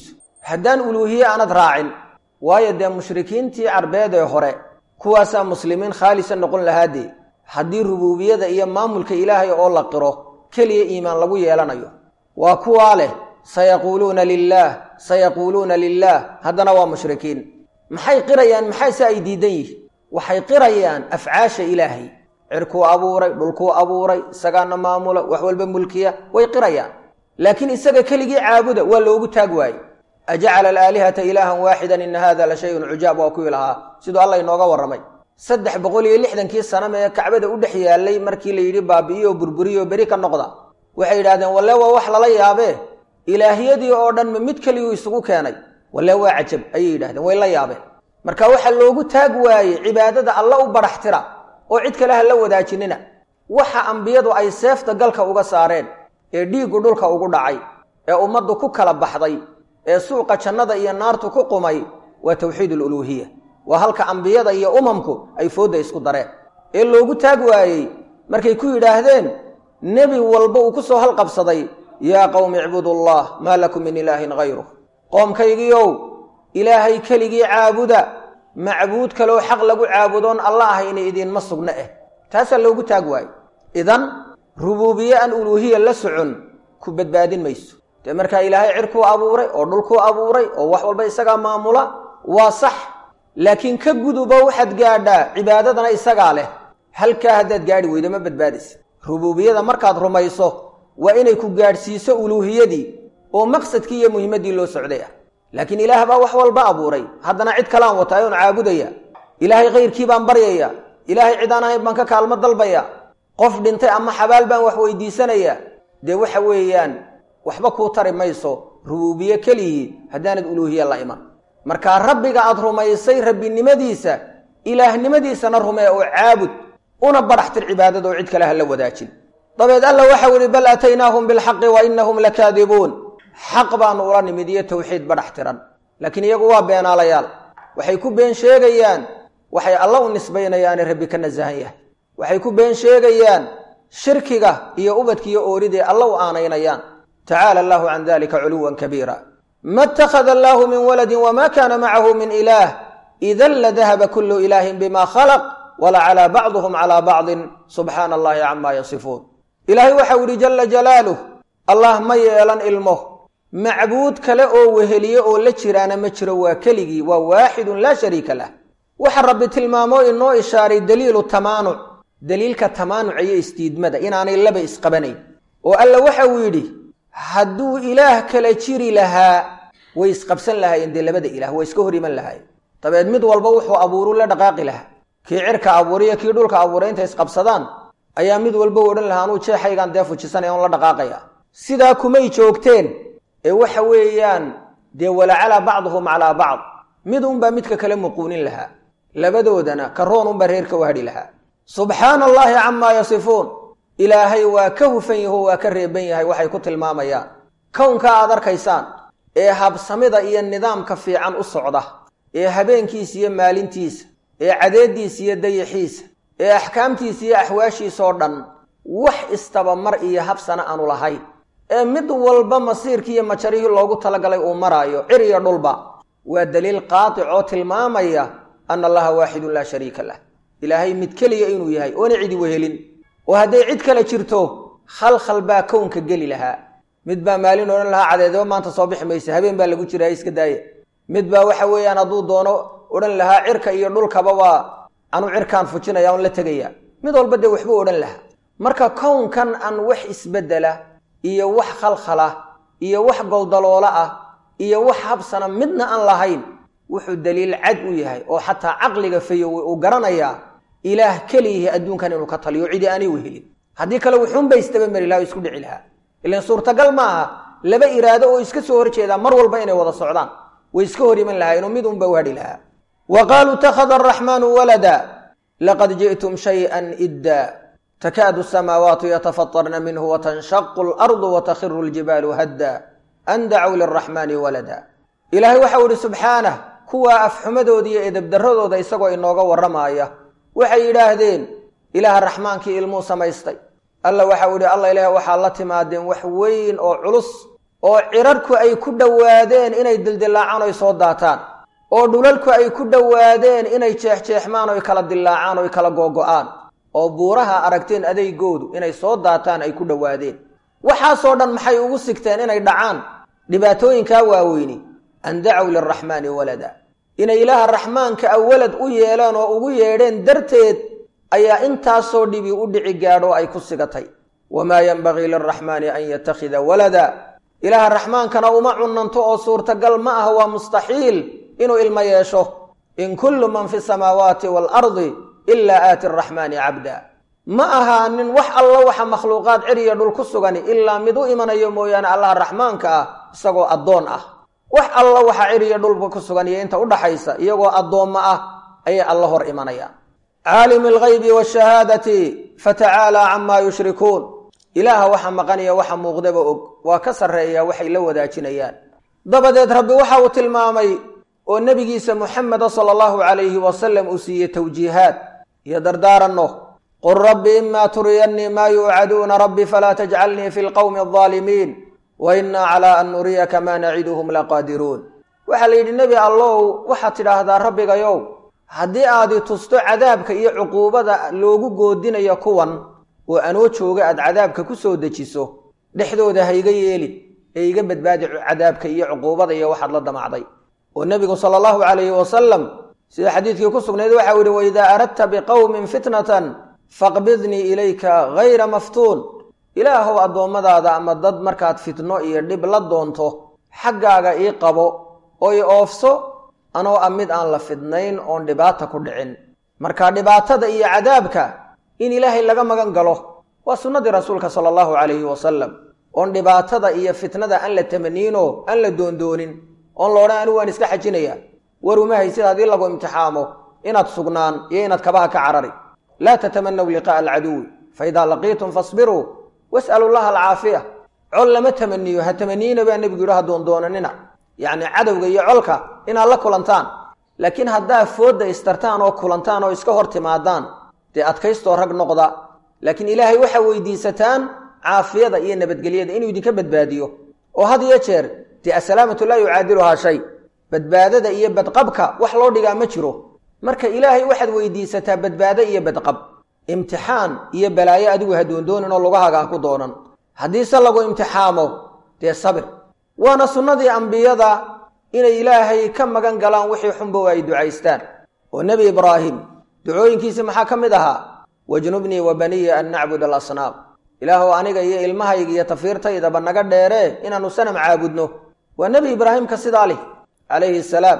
haddaan uluuhiye aanad raacin waayo dee mushrikiintii carbeed ee hore kuwaasaa muslimiin khaalisa noqon lahaadee haddii rubuubiyada iyo maamulka ilaahay oo la qiro keliya iimaan lagu yeelanayo waa kuwaa leh sayaquuluuna lilaah sayaquuluuna lilaah haddana waa mushrikiin maxay qirayaan maxayse ay diidan yihiin waxay qirayaan afcaasha ilaahay cirkuu abuuray dhulkuu abuuray isagaana maamula wax walba mulkiya way qirayaan laakiin isaga keligii caabuda waa loogu taag waaye ajacala alaalihata ilaahan waaxidan ina hada la shayun cujaab waa kuwii lahaa siduu alla inooga warramay saddex boqol iyo lixdankii sanam ee kacbada u dhex yaallay markii la yidhi baabi'iyo burburiyo beri ka noqda waxay yidhahdeen walle waa wax lala yaabee ilaahiyadii oo dhan ma mid keliyuu isugu keenay walle waa cajab ayay yidhahdeen way la yaabeen marka waxaa loogu taag waayey cibaadada alla u badhaxtira oo cid kale ha la wadaajinina waxa ambiyadu ay seefta galka uga saareen ee dhiiggu dhulka ugu dhacay ee ummaddu ku kala baxday ee suuqa jannada iyo naartu ku qumay waa tawxiidul uluuhiya waa halka ambiyada iyo umamku ay fooda isku dareen ee loogu taag waayey markay ku yidhaahdeen nebi walba uu ku soo halqabsaday yaa qowmi icbudullah maa lakum min ilaahin hayruh qoomkaygiiow ilaahay keligii caabuda macbuud kaloo xaq lagu caabudoon alla ahayna idiinma sugna eh taasaa loogu taag waaye idan rubuubiye aan uluuhiya la socon ku badbaadin mayso dee markaa ilaahay cirkuu abuuray oo dhulkuu abuuray oo wax walba isagaa maamula waa sax laakiin ka guduba waxaad gaadhaa cibaadadana isagaa leh halkaa haddaad gaadhi weydo ma badbaadaysa rubuubiyada markaad rumayso waa inay ku gaadhsiiso uluuhiyadii oo maqsadkii iyo muhiimaddii loo socday ah laakiin ilaah baa wax walba abuuray haddana cid kalaan wataayoon caabudaya ilaahay khayrkii baan baryaya ilaahay cid aan ahayn baan ka kaalmo dalbaya qof dhintay ama xabaal baan wax weydiisanaya dee waxa weeyaan waxba kuu tari mayso rubuubiye keligii haddaanad uluuhiye la iman markaa rabbiga aad rumaysay rabbinimadiisa ilaahnimadiisana rumee oo caabud una badhaxtir cibaadada oo cid kale ha la wadaajin dabeed alla waxau ihi bal aataynaahum bilxaqi wa inahum lakaadibuun xaq baanu ula nimid iyo tawxiid badhaxtiran laakiin iyagu waa beenaalayaal waxay ku been sheegayaan waxay alla u nisbaynayaane rabbi ka nasahan yahay waxay ku been sheegayaan shirkiga iyo ubadkiiyo ooridee alla u aanaynayaan tacaala allaahu can dalika culuwan kabiira ma اtakhada allaahu min waladin wma kana macahu min ilaah idan ladahaba kulu ilaahin bima khalaq walacalaa bacduhum calaa bacdin subxaana allahi camaa yasifuun ilaahay waxau ihi jala jalaaluh allah ma yeelan ilmo macbuud kale oo weheliye oo la jiraana ma jiro waa keligii waa waaxidun laa shariika lah waxa rabbi tilmaamo inoo ishaaray daliilu tamaanuc daliilka tamaanuc iyo istiidmada inaanay laba isqabanayn oo alla waxa uu yidhi hadduu ilaah kala jiri lahaa way isqabsan lahaayeen dee labada ilaah way iska hor iman lahaayeen dabeed mid walba wuxuu abuuru la dhaqaaqi lahaa kii cirka abuuriyo kii dhulka abuuray intay isqabsadaan ayaa mid walba u odhan lahaa anuu jeexaygaan dee fujisanaya on la dhaqaaqaya sidaa kumay joogteen ee waxa weeyaan dee walacalaa bacduhum calaa bacd mid unbaa midka kale muquunin lahaa labadoodana karoon unbaa reerka u hadhi lahaa subxaana allaahi camaa yasifuun ilaahay waa ka hufan yaho waa ka reeban yahay waxay ku tilmaamayaan kownkaa aad arkaysaan ee habsamida iyo nidaamka fiican u socda ee habeenkiisa iyo maalintiisa ee cadeediisa iyo dayaxiisa ee axkaamtiisa iyo axwaashiisa oo dhan wax istabamar iyo habsana aanu lahayn ee mid walba masiirkii iyo majarihii loogu talagalay uu maraayo cir iyo dhulba waa daliil qaatic oo tilmaamaya ana allaha waaxidun laa shariika lah ilaahay mid keliya inuu yahay oona cidi wehelin oo hadday cid kale jirto khalkhal baa kownka geli lahaa mid baa maalin odhan lahaa cadeedaba maanta soo bixi maysa habeen baa lagu jiraa iska daaya mid baa waxa weeyaan hadduu doono odhan lahaa cirka iyo dhulkaba waa anu cirkaan fujinaya on la tegaya mid walba dee waxbuu odhan lahaa marka kownkan aan wax isbeddela iyo wax khalkhala iyo wax goldaloola ah iyo wax habsana midna aan lahayn wuxuu daliil cad u yahay oo xataa caqliga fayowe uu garanayaa ilaah keliyihi adduunkan inuu ka taliyo cidi aanay wehelin haddii kale wuxuunbay istabamari laha o isku dhici lahaa ilan suurtagal ma aha laba iraado oo iska soo horjeedaa mar walba inay wada socdaan way iska hor iman lahaayeenoo mid unba u hadhi lahaa wa qaaluu itakhada araxmaanu walada laqad ji'tum shayئan idda takaadu asamaawaatu yatafatarna minhu watanshaqu alardu watakhiru اljibaalu hadda an dacuu liraxmaani walada ilaahay waxau ihi subxaanah kuwaa afxumadooda iyo edebdarradooda isagoo inooga warramaaya waxay yidhaahdeen ilaaha raxmaankii ilmuu samaystay alla waxau idhi alla ilaah waxaad la timaadeen wax weyn oo culus oo cirarku ay ku dhowaadeen inay dildilaacaan oo soo daataan oo dhulalku ay ku dhowaadeen inay jeexjeexmaan oo kala dilaacaan oo kala googo'aan oo buuraha aragteen adeygoodu inay soo daataan ay ku dhowaadeen waxaasoo dhan maxay ugu sigteen inay dhacaan dhibaatooyinkaa waaweyni an dacaw liraxmaani walada inay ilaaha raxmaanka awalad u yeelaan oo ugu yeedheen darteed ayaa intaasoo dhibi u dhici gaadho ay ku sigatay wamaa yanbagii liraxmaani an yatakhida walada ilaaha raxmaankana uma cunanto oo suurtagal ma ah waa mustaxiil inuu ilmo yeesho in kullu man fi samaawaati waalardi ilaa aati araxmaani cabda ma ahaanin wax alla waxa makhluuqaad ciriya dhul ku sugani ilaa mid u imanayo mooyaane allaha raxmaanka ah isagoo addoon ah wax alla waxa ciriya dhulba ku sugan iyo inta u dhaxaysa iyagoo addoommo ah ayay alla hor imanayaan caalimi alghaybi waashahaadati fatacaalaa camaa yushrikuun ilaaha waxa maqaniya waxa muuqdaba og waa ka sarreeya waxay la wadaajinayaan dabadeed rabbi waxa uu tilmaamay oo nebigiisa muxameda sala allahu calayhi wasalam uu siiyey tawjiihaad iyo dardaaranno qul rabbi imaa turiyannii maa yuucaduuna rabbi falaa tajcalnii fi lqowmi aldaalimiin wa innaa calaa an nuriyaka maa naciduhum laqaadiruun waxaa la yidhi nebi allow waxaad tidhaahdaa rabbigayow haddii aadi tusto cadaabka iyo cuquubada loogu goodinayo kuwan oo anoo jooga aad cadaabka ku soo dejiso dhexdooda ha iga yeelin ee iga badbaadi cadaabka iyo cuquubada iyo waxaad la damacday oo nebigu sala allahu calayhi wasalam sida xadiidkii ku sugnayd waxau yidhi waidaa aradta biqowmin fitnatan faqbidnii ilayka hayra maftuun ilaahow addoommadaada ama dad markaad fitno iyo dhib la doonto xaggaaga ii qabo oo i oofso anoo ah mid aan la fidnayn oon dhibaata ku dhicin marka dhibaatada iyo cadaabka in ilaahay laga magan galo waa sunnadii rasuulka sala allahu calayhi wasalam oon dhibaatada iyo fitnada aan la tamaniino aan la doondoonin oon loodhan anigu waan iska xajinayaa war uma haysid haddii lagu imtixaamo inaad sugnaan iyo inaad kabaha ka carari laa tatamanaw liqaa'a alcaduwi faidaa laqiitum fasbiruu was'alu llaha alcaafiya col lama tamaniyo ha tamaniina baa nebigu yidhi ha doondoonanina yacni cadowga iyo colka inaad la kulantaan laakiin haddaa foodda istartaan oo kulantaan oo iska hor timaadaan dee adkaystoo rag noqda laakiin ilaahay waxaa weydiisataan caafiyada iyo nabadgelyada inuu idinka badbaadiyo oo had iyo jeer dee assalaamatu laa yucaadiluhaa shay badbaadada iyo badqabka wax loo dhigaa ma jiro marka ilaahay waxaad weydiisataa badbaado iyo badqab imtixaan iyo balaayo adigu ha doondoonin oo lugahaaga ha ku doonan haddiise lagu imtixaamo dee sabir waana sunnadii ambiyada inay ilaahay ka magan galaan wixii xunbow ay ducaystaan oo nebi ibraahim ducooyinkiisi maxaa ka mid ahaa wajnubnii wa baniya an nacbud alasnaam ilaahow aniga iyo ilmahayga iyo tafiirtaydaba naga dheeree inaannu sanam caabudno waa nebi ibraahimka sidaa leh calayhi salaam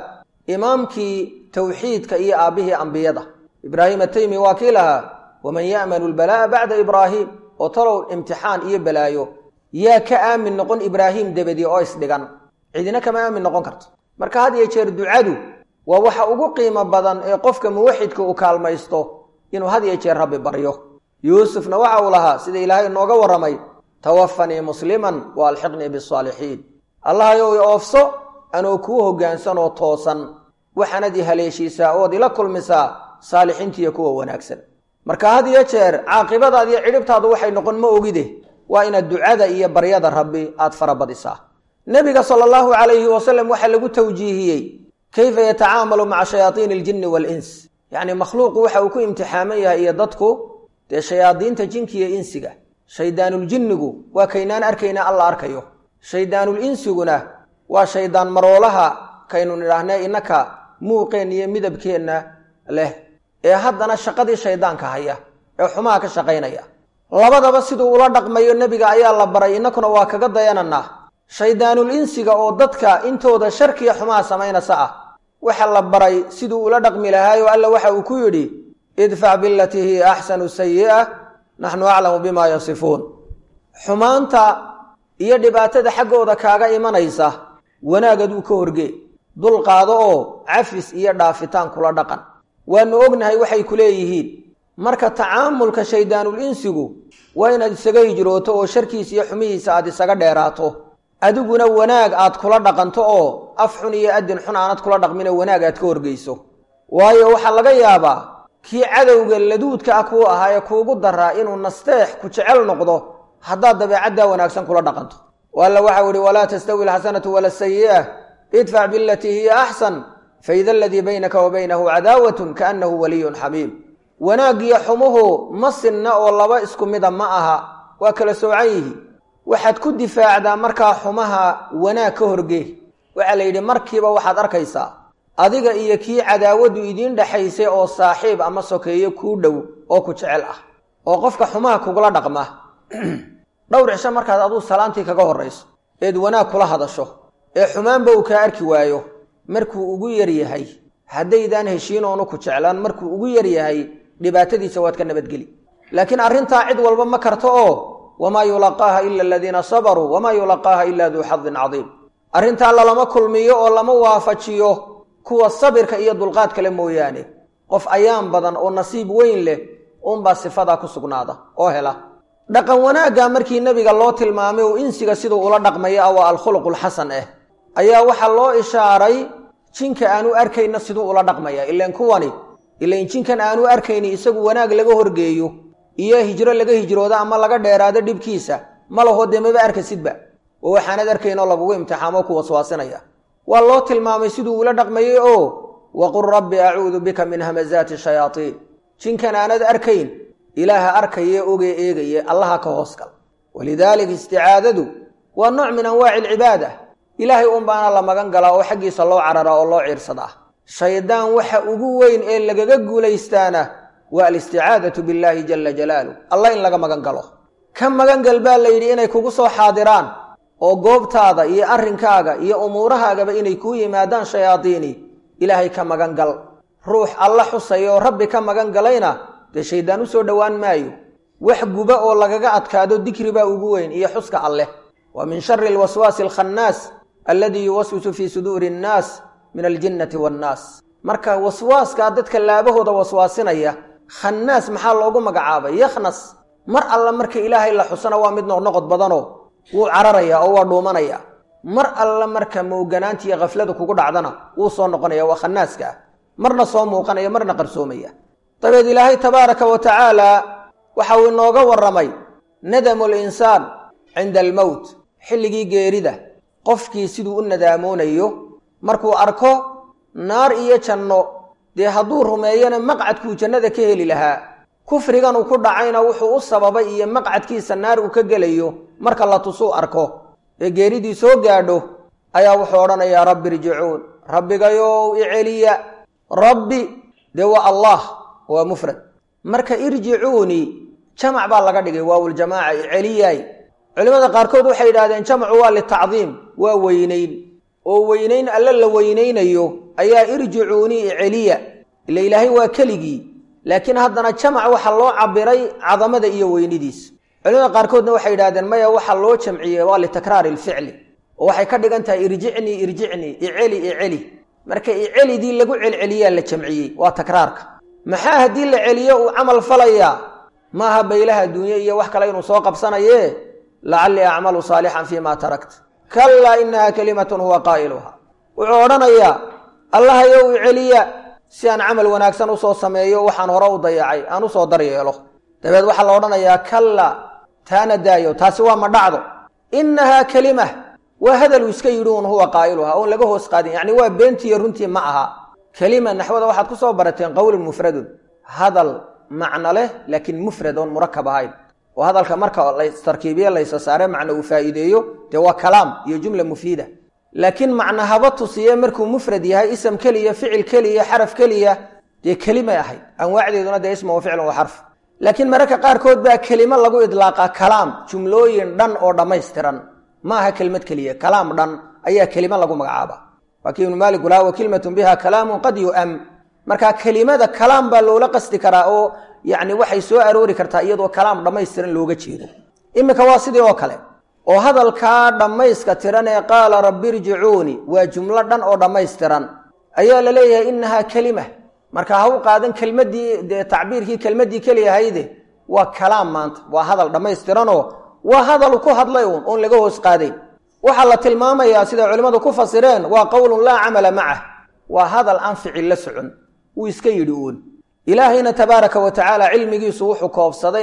imaamkii tawxiidka iyo aabbihii ambiyada ibraahim ataymi waa kii lahaa waman ya'manu lbalaa'a bacda ibraahim oo talow imtixaan iyo balaayo yaa ka aamin noqon ibraahim dabadii oo isdhigan cidina kama aamin noqon karto marka had iyo jeer ducadu waa waxa ugu qiimo badan ee qofka muwaxidka uu kaalmaysto inuu had iyo jeer rabbi baryo yuusufna waxa uu lahaa sida ilaahay inooga warramay tawafanii musliman wa alxiqnii bisaalixiin allahayow i oofso anoo kuu hoggaansan oo toosan waxaanad i haleeshiisaa ood ila kulmisaa saalixiintiiyo kuwa wanaagsan marka had iyo jeer caaqibadaad iyo cidhibtaadu waxay noqon ma ogide waa inaad ducada iyo baryada rabbi aad farabadisaa nebiga sala allahu calayhi wasalam waxaa lagu tawjiihiyey kayfa yatacaamalu maca shayaadiini aljinni waalins yacni makhluuqu waxa uu ku imtixaaman yahay iyo dadku dee shayaadiinta jinka iyo insiga shaydaanuljinnigu waa kaynaan arkayna alla arkayo shaydaanulinsiguna waa shaydaan maroolaha kaynu nidhaahnee innaka muuqeenna iyo midabkeenna leh ee haddana shaqadii shaydaanka haya ee xumaha ka shaqaynaya labadaba siduu ula dhaqmayo nebiga ayaa la baray innakuna waa kaga dayananaa shaydaanul insiga oo dadka intooda sharkiya xumaha samaynasa ah waxa la baray siduu ula dhaqmi lahaayo alla waxa uu ku yidhi idfac bilatii hiya axsanu sayi'a naxnu aclamu bimaa yasifuun xumaanta iyo dhibaatada xaggooda kaaga imanaysa wanaagad uu ka horgee dulqaado oo cafis iyo dhaafitaan kula dhaqan waanu ognahay waxay ku leeyihiin marka tacaamulka shaydaanul insigu waa inaad isaga hijrooto oo sharkiisa iyo xumihiisa aad isaga dheeraato adiguna wanaag aad kula dhaqanto oo af xun iyo adin xun aanad kula dhaqmino wanaag aad ka horgeyso waayo waxaa laga yaabaa kii cadowga laduudka ah kuu ahaa ee kuugu daraa inuu nasteex ku jecel noqdo haddaad dabeecaddaa wanaagsan kula dhaqanto وألا وحوري ولا تستوي الحسنة ولا السيئة ادفع بالتي هي أحسن فإذا الذي بينك وبينه عداوة كأنه ولي حميم وناقي حمه مصنا والله اسكم مدى معها وكل سوعيه waxaad ku difaacdaa markaa xumaha wanaag ka horgee waxa la yiri markiiba waxaad arkaysaa adiga iyo kii cadaawadu idin dhaxaysay oo saaxiib ama sokeeye ku dhow oo ku jecel ah oo qofka xumaha kugula dhaqma dhowr cisho markaad adu salaantii kaga horeyso eed wanaag kula hadasho ee xumaanba uu ka arki waayo markuu ugu yar yahay haddaydan heshiin oo ku jeclaan markuu ugu yar yahay dhibaatadiisa waad ka nabadgeli laakiin arinta cid walba ma karto oo وما يلقاها إلا الذين صبروا وما يلقاها إلا ذو حظ عظيم أرنت الله لما كلميو أو لما وافجيو كوا الصبر كإيا دلقات كلموياني قف أيام بدن أو نصيب وين له أم با صفادا كسقنادا أو هلا دقن وناقا مركي النبي قال الله تلمامي وإنسيقا سيدو أولا دقمي أو الخلق الحسن إيه أيا وحا الله إشاري جنك آنو أركينا سيدو أولا دقمي إلا انكواني إلا إن جنك آنو أركيني إساقو وناق لغو هرقيو iyo hijro laga hijrooda ama laga dheeraado dhibkiisa ma laho deemaba arkasidba oo waxaan arkaynoo lagu imtixaamo ku waswaasanaya waa loo tilmaamay siduu ula dhaqmayay oo waqur rabbi a'uudu bika min hamazaati shayatiin jinkan aanad arkayn ilaaha arkay oge eegaye allaha ka hooskal walidalik isti'aadadu waa nooc min anwaa'i al-ibaada ilaahay uun baana la magan galaa oo xaqiisa loo carara oo loo ciirsada shaydaan waxa ugu weyn ee lagaga guulaystaana والاستعاذة بالله جل جلاله الله إن لغا مغان قالو كم مغان قلبان ليدي إنay kugu soo xaadiraan oo goobtaada iyo arrinkaaga iyo umuurahaaga inay ku yimaadaan shayaadiini ilaahay ka magan gal ruux Allah xusayo rabbi ka magan galayna de shaydaan u soo dhawaan maayo wax guba oo lagaga adkaado dikriba ugu weyn iyo xuska Allah wa min sharri alwaswas alkhannas alladhi yuwaswisu fi suduri an-nas min aljinnati wan-nas marka waswaska dadka laabahooda waswaasinaya خناس maxaa loogu magacaabay yakhnas mar alla marka ilaahay la xusana waa mid noqnoqod badano wuu cararaya oo waa dhoomanaya mar alla marka mooganaanti iyo qaflada kugu dhacdana wuu soo noqonaya waa khanaaska marna soo muuqanaya marna qarsoomaya tabeed ilaahay tabaaraka wa taala waxa uu nooga waramay nadamul insaan inda al-maut xilligii geerida qofkii siduu u nadaamonayo markuu arko naar iyo janno dee hadduu rumeeyana maqcadkuu jannada ka heli lahaa kufrigan uu ku dhacayna wuxuu u sababay iyo maqcadkiisa naar uu ka gelayo marka la tusuu arko ee geeridii soo gaadho ayaa wuxuu odhanayaa rabbi rjicuun rabbigayow iceliya rabbi dee waa allah waa mufrad marka irjicuuni jamac baa laga dhigay waawul jamaaca iceliyay culimada qaarkood waxay yidhaahdeen jamcu waa litacdiim waa weynayn oo weynayn alla la weynaynayo ayaa irjicuuni iceliya ila ilaahay waa keligii laakiin haddana jamac waxa loo cabiray cadamada iyo weynidiis culimada qaarkoodna waxay yidhaahdeen maya waxa loo jamciyey waa litakraar ilficli oo waxay ka dhigan tahay irjicni irjicni iceli iceli marka icelidii lagu celceliyaa la jamciyey waa takraarka maxaa haddii la celiyo uu camal falaya maaha baylaha dunya iyo wax kale inuu soo qabsanaye la'alli a'malu salihan fi ma tarakt kalla innaha kalimatun huwa qailuha wuxuu odhanayaa allah yow iceliya si aan camal wanaagsan u soo sameeyo waxaan hore u dayacay aan u soo daryeelo dabeed waxa la odhanayaa kalla taana daayo taasi waa ma dhacdo innaha kalimah wa hadal iska yidhuun huwa qailuha oo laga hoos qaadin yani waa beentiyo runtii ma aha kalima naxwada waxaad ku soo barateen qawl mufrad hadal macna leh laakiin mufrad oo murakkab ahayn oo hadalka marka la tarkiibiyo la isa saare macna uu faa'iideeyo de waa kalaam iyo jumla mufiida laakiin macna habatu siye markuu mufrad yahay ism kaliya ficil kaliya xaraf kaliya de kalima ahay anwaacdeeduna de ism wa ficil wa harf laakiin marka qaar kood baa kalima lagu idlaaqa kalaam jumlooyin dhan oo dhameystiran ma aha kelmad kaliya kalaam dhan ayaa kalima lagu magacaaba wakiin maalik wala wa kalimatun biha kalaamun qad yu'am marka kalimada kalaam baa loola qasti karaa oo yaani waxay soo aroori kartaa iyadoo kalaam dhameystiran looga jeedo imika waa sidii oo kale oo hadalka dhameyska tiran ee qaala rabbi irji'uuni waa jumla dhan oo dhameystiran ayaa la leeyahay innaha kalima marka ha u qaadan kelmadii de tacbiirkii kelmadii kaliya hayde waa kalaam maanta waa hadal dhameystiran oo waa hadal ku hadlay oo laga hoos qaaday waxa la tilmaamayaa sida culimadu ku fasireen waa qowlun la amala ma'a waa hadal aan ficil la socon uu iska yidhi uun ilaahayna tabaaraka wa taala cilmigiisu wuxuu koobsaday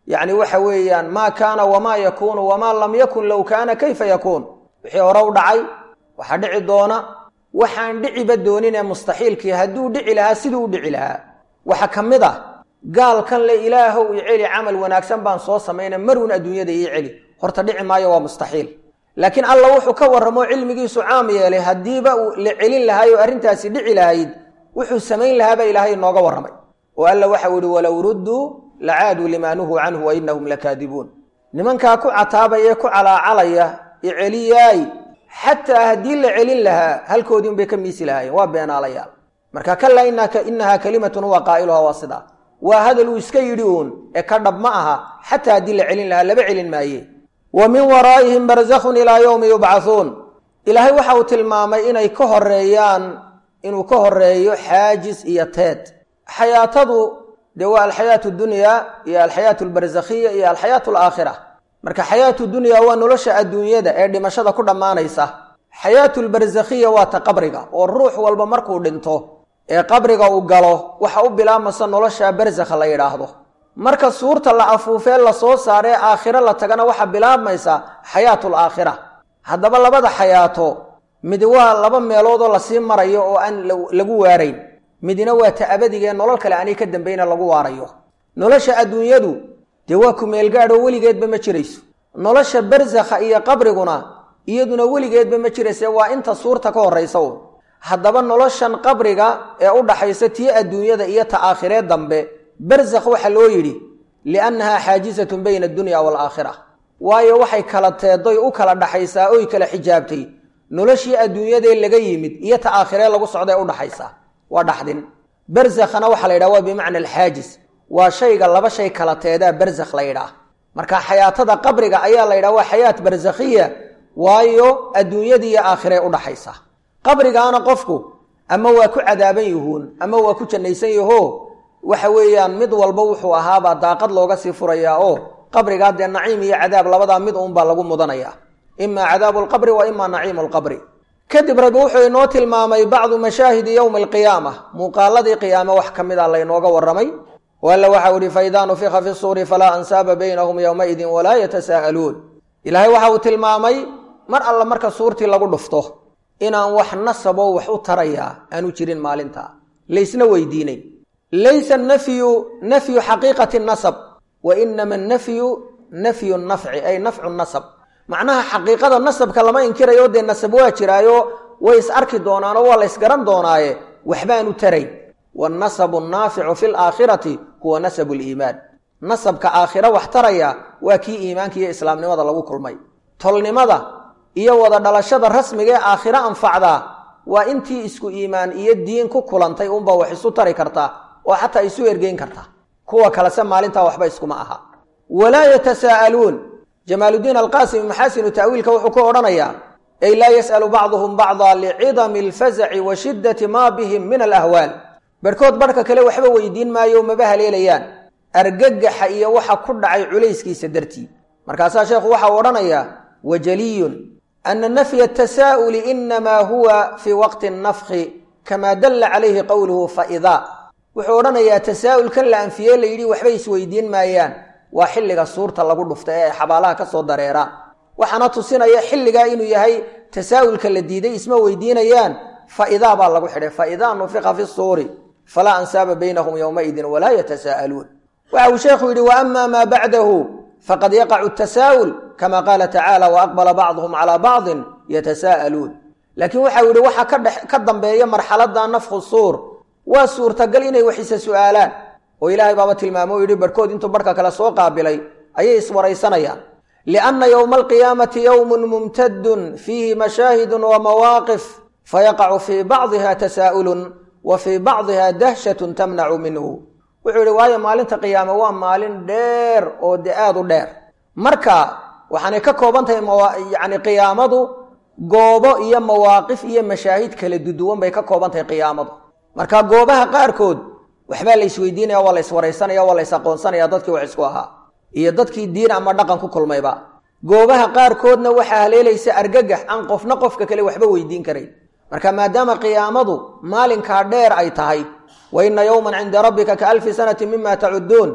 yacni waxa weeyaan maa kaana wamaa yakuunu wamaa lam yakun low kaana kayfa yakuun wixii hore u dhacay waxaa dhici doona waxaan dhiciba doonin ee mustaxiilkii hadduu dhici lahaa siduu u dhici lahaa waxaa ka mid ah gaalkan le ilaahow i celi camal wanaagsan baan soo samayna maruun adduunyada ii celi horta dhici maayo waa mustaxiil laakiin alla wuxuu ka warramo cilmigiisu caam yeelay haddiiba uu la celin lahaay oo arrintaasi dhici lahayd wuxuu samayn lahaaba ilaahay inooga warramay oo alla waxau yihi walow rudduu lacaaduu limaa nuhuu canhu wa innahum lakaadibuun nimankaa ku cataabaya ku calaacalaya iceliyaay xataa haddii la celin lahaa halkoodii unbay ka miisi lahaayeen waa beenaalayaal marka kallaa innahaa kalimatun huwa qaa'iluhaa waa sidaa waa hadal uu iska yidhi uun ee ka dhab ma aha xataa haddii la celin lahaa laba celin maaye wa min waraa'ihim barzakhun ilaa yowmi yubcathuun ilaahay waxa uu tilmaamay inay ka horeeyaan inuu ka horeeyo xaajis iyo teed xayaatadu dee waa alxayaatu dunyaa iyo alxayaatu albarzakhiya iyo alxayaatu alaakhira marka xayaatu dunyaa waa nolosha adduunyada ee dhimashada ku dhammaanaysa xayaatu lbarzakhiya waa ta qabriga oo ruux walba markuu dhinto ee qabriga uu galo waxa u bilaabmasa nolosha barzakha la yidhaahdo marka suurta la afuufee lasoo saaree aakhiro la tagana waxaa bilaabmaysa xayaatul aakhira haddaba labada xayaato mid waa laba meeloodoo lasii marayo oo aan lagu waarayn midna waa ta abadigee nolol kale aanay ka dambayna lagu waarayo nolosha adduunyadu dee waa ku meelgaadhoo weligeedba ma jirayso nolosha barzakha iyo qabriguna iyaduna weligeedba ma jirayse waa inta suurta ka horraysa uun haddaba noloshan qabriga ee u dhaxaysa tii adduunyada iyo ta aakhiree dambe barzakh waxaa loo yidhi liannahaa xaajisatun bayna addunya waalaakhira waayo waxay kala teeday u kala dhaxaysaa oy kala xijaabtay noloshii adduunyadee laga yimid iyo ta aakhiree lagu socdae u dhaxaysa waa dhaxdin barzakhana waxaa la yidhaha waa bimacna alxaajis waa shayga laba shay kala teedaa barzakh la yidhaah marka xayaatada qabriga ayaa la yidhaha waa xayaat barzakhiya waayo adduunyadii iyo aakhiree u dhaxaysa qabrigaana qofku ama waa ku cadaaban yihuun ama waa ku jannaysan yaho waxa weeyaan mid walba wuxuu ahaabaa daaqad looga sii furayaa oo qabrigaa dee naciim iyo cadaab labadaa mid uunbaa lagu mudanayaa imaa cadaabu alqabri wa imaa naciimu alqabri kadib rabbi wuxuu inoo tilmaamay bacdu mashaahidi yowmi alqiyaama muuqaaladii qiyaame wax ka mid a laynooga warramay o alla waxau ihi faidaa nufika fi suuri falaa ansaaba baynahum yowmaidin walaa yatasaa'aluun ilaahay waxa uu tilmaamay mar alla marka suurtii lagu dhufto inaan wax nasaboo wax u tarayaa aanu jirin maalinta laysna weydiinay laysa nafyu nafyu xaqiiqati nasab wa inama nafyu nafyu nafci ay nafcu nasab macnaha xaqiiqada nasabka lama inkirayo dee nasab waa jiraayo way is arki doonaanoo waa la ysgaran doonaaye waxbaanu tarayn wanasabu annaaficu fi laakhirati huwa nasabu liimaan nasabka aakhira wax taraya waa kii iimaanka iyo islaamnimada lagu kulmay tolnimada iyo wada dhalashada rasmiga ee aakhiro anfacdaa waa intii isku iimaan iyo diin ku kulantay unbaa wax isu tari kartaa oo xataa isu ergeyn karta kuwa kalese maalintaa waxba iskuma aha walaa yatasaa'aluun jamaaludiin alqaasimi maxaasinu ta'wiilka wuxuu ku odhanayaa ay laa yas'alu bacduhum bacdaa licidami alfazaci wa shiddati maa bihim min alahwaal barhkood barhka kale waxba weydiin maayo maba haleelayaan argagaxa iyo waxa ku dhacay culayskiisa dartii markaasaa sheekhu waxau odhanayaa wajaliyun ana nafya atasaa'uli inamaa huwa fii waqti nafki kamaa dalla calayhi qowluhu faidaa wuxuu odhanayaa tasaa'ulkan la anfiyee la yidhi waxbay isweydiin maayaan waa xilliga suurta lagu dhufta ee ay xabaalaha ka soo dareeraan waxaana tusinaya xilligaa inuu yahay tasaa'ulka la diiday isma weydiinayaan faidaa baa lagu xidhay faidaa nufiqa fi suuri falaa ansaaba baynahum yowmaidin walaa yatasaa'aluun waxa uu sheekhu yidhi wa ama maa bacdahu faqad yaqacu tasaa'ul kama qaala tacaala waaqbala bacduhum calaa bacdin yatasaa'aluun laakiin waxau yidhi waxa ka dambeeya marxalada nafkhu suur waa suurtagal inay wax isa su'aalaan oo ilaahay baaba tilmaamo o yidhi barhkood intuu barhka kale soo qaabilay ayay iswaraysanayaan lianna yowma alqiyaamati yowmun mumtadun fiihi mashaahidun wa mawaaqif fayaqacu fii bacdiha tasaa'ulun wa fii bacdiha dahshatun tamnacu minhu wuxuu yidhi waayo maalinta qiyaame waa maalin dheer oo de aad u dheer marka waxaanay ka kooban tahay yani qiyaamadu goobo iyo mawaaqif iyo mashaahid kala duduwan bay ka kooban tahay qiyaamadu marka goobaha qaarkood waxbaa la isweydiinaya waa la iswaraysanaya waa la is aqoonsanaya dadkii wax isku ahaa iyo dadkii diin ama dhaqan ku kulmayba goobaha qaarkoodna waxaa haleelaysa argagax aan qofna qofka kale waxba weydiin karayn marka maadaama qiyaamadu maalinkaa dheer ay tahay wa inna yowman cinda rabbika ka alfi sanatin mima tacuduun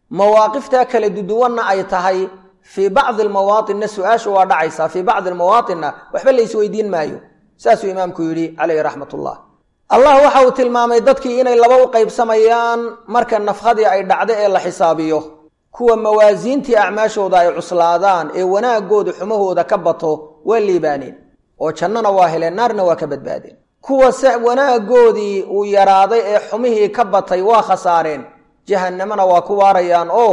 مواقفتا كلا دودوانا أي تهي في بعض المواطن سؤاش ودعيسا في بعض المواطن وحبا ليس ويدين مايو ساسو إمام كيري عليه رحمة الله الله وحاو تلمامي دادكي إنay laba u qaybsamayaan marka nafkhadii ay dhacdo ee la xisaabiyo kuwa mawaasiintii acmaashooda ay cuslaadaan ee wanaagooda xumahooda ka bato waa liibaaneen oo jannana waa heleen naarna waa ka badbaadeen kuwa wanaagoodii uu yaraaday ee xumihii ka batay waa khasaareen jahannamana waa ku waarayaan oo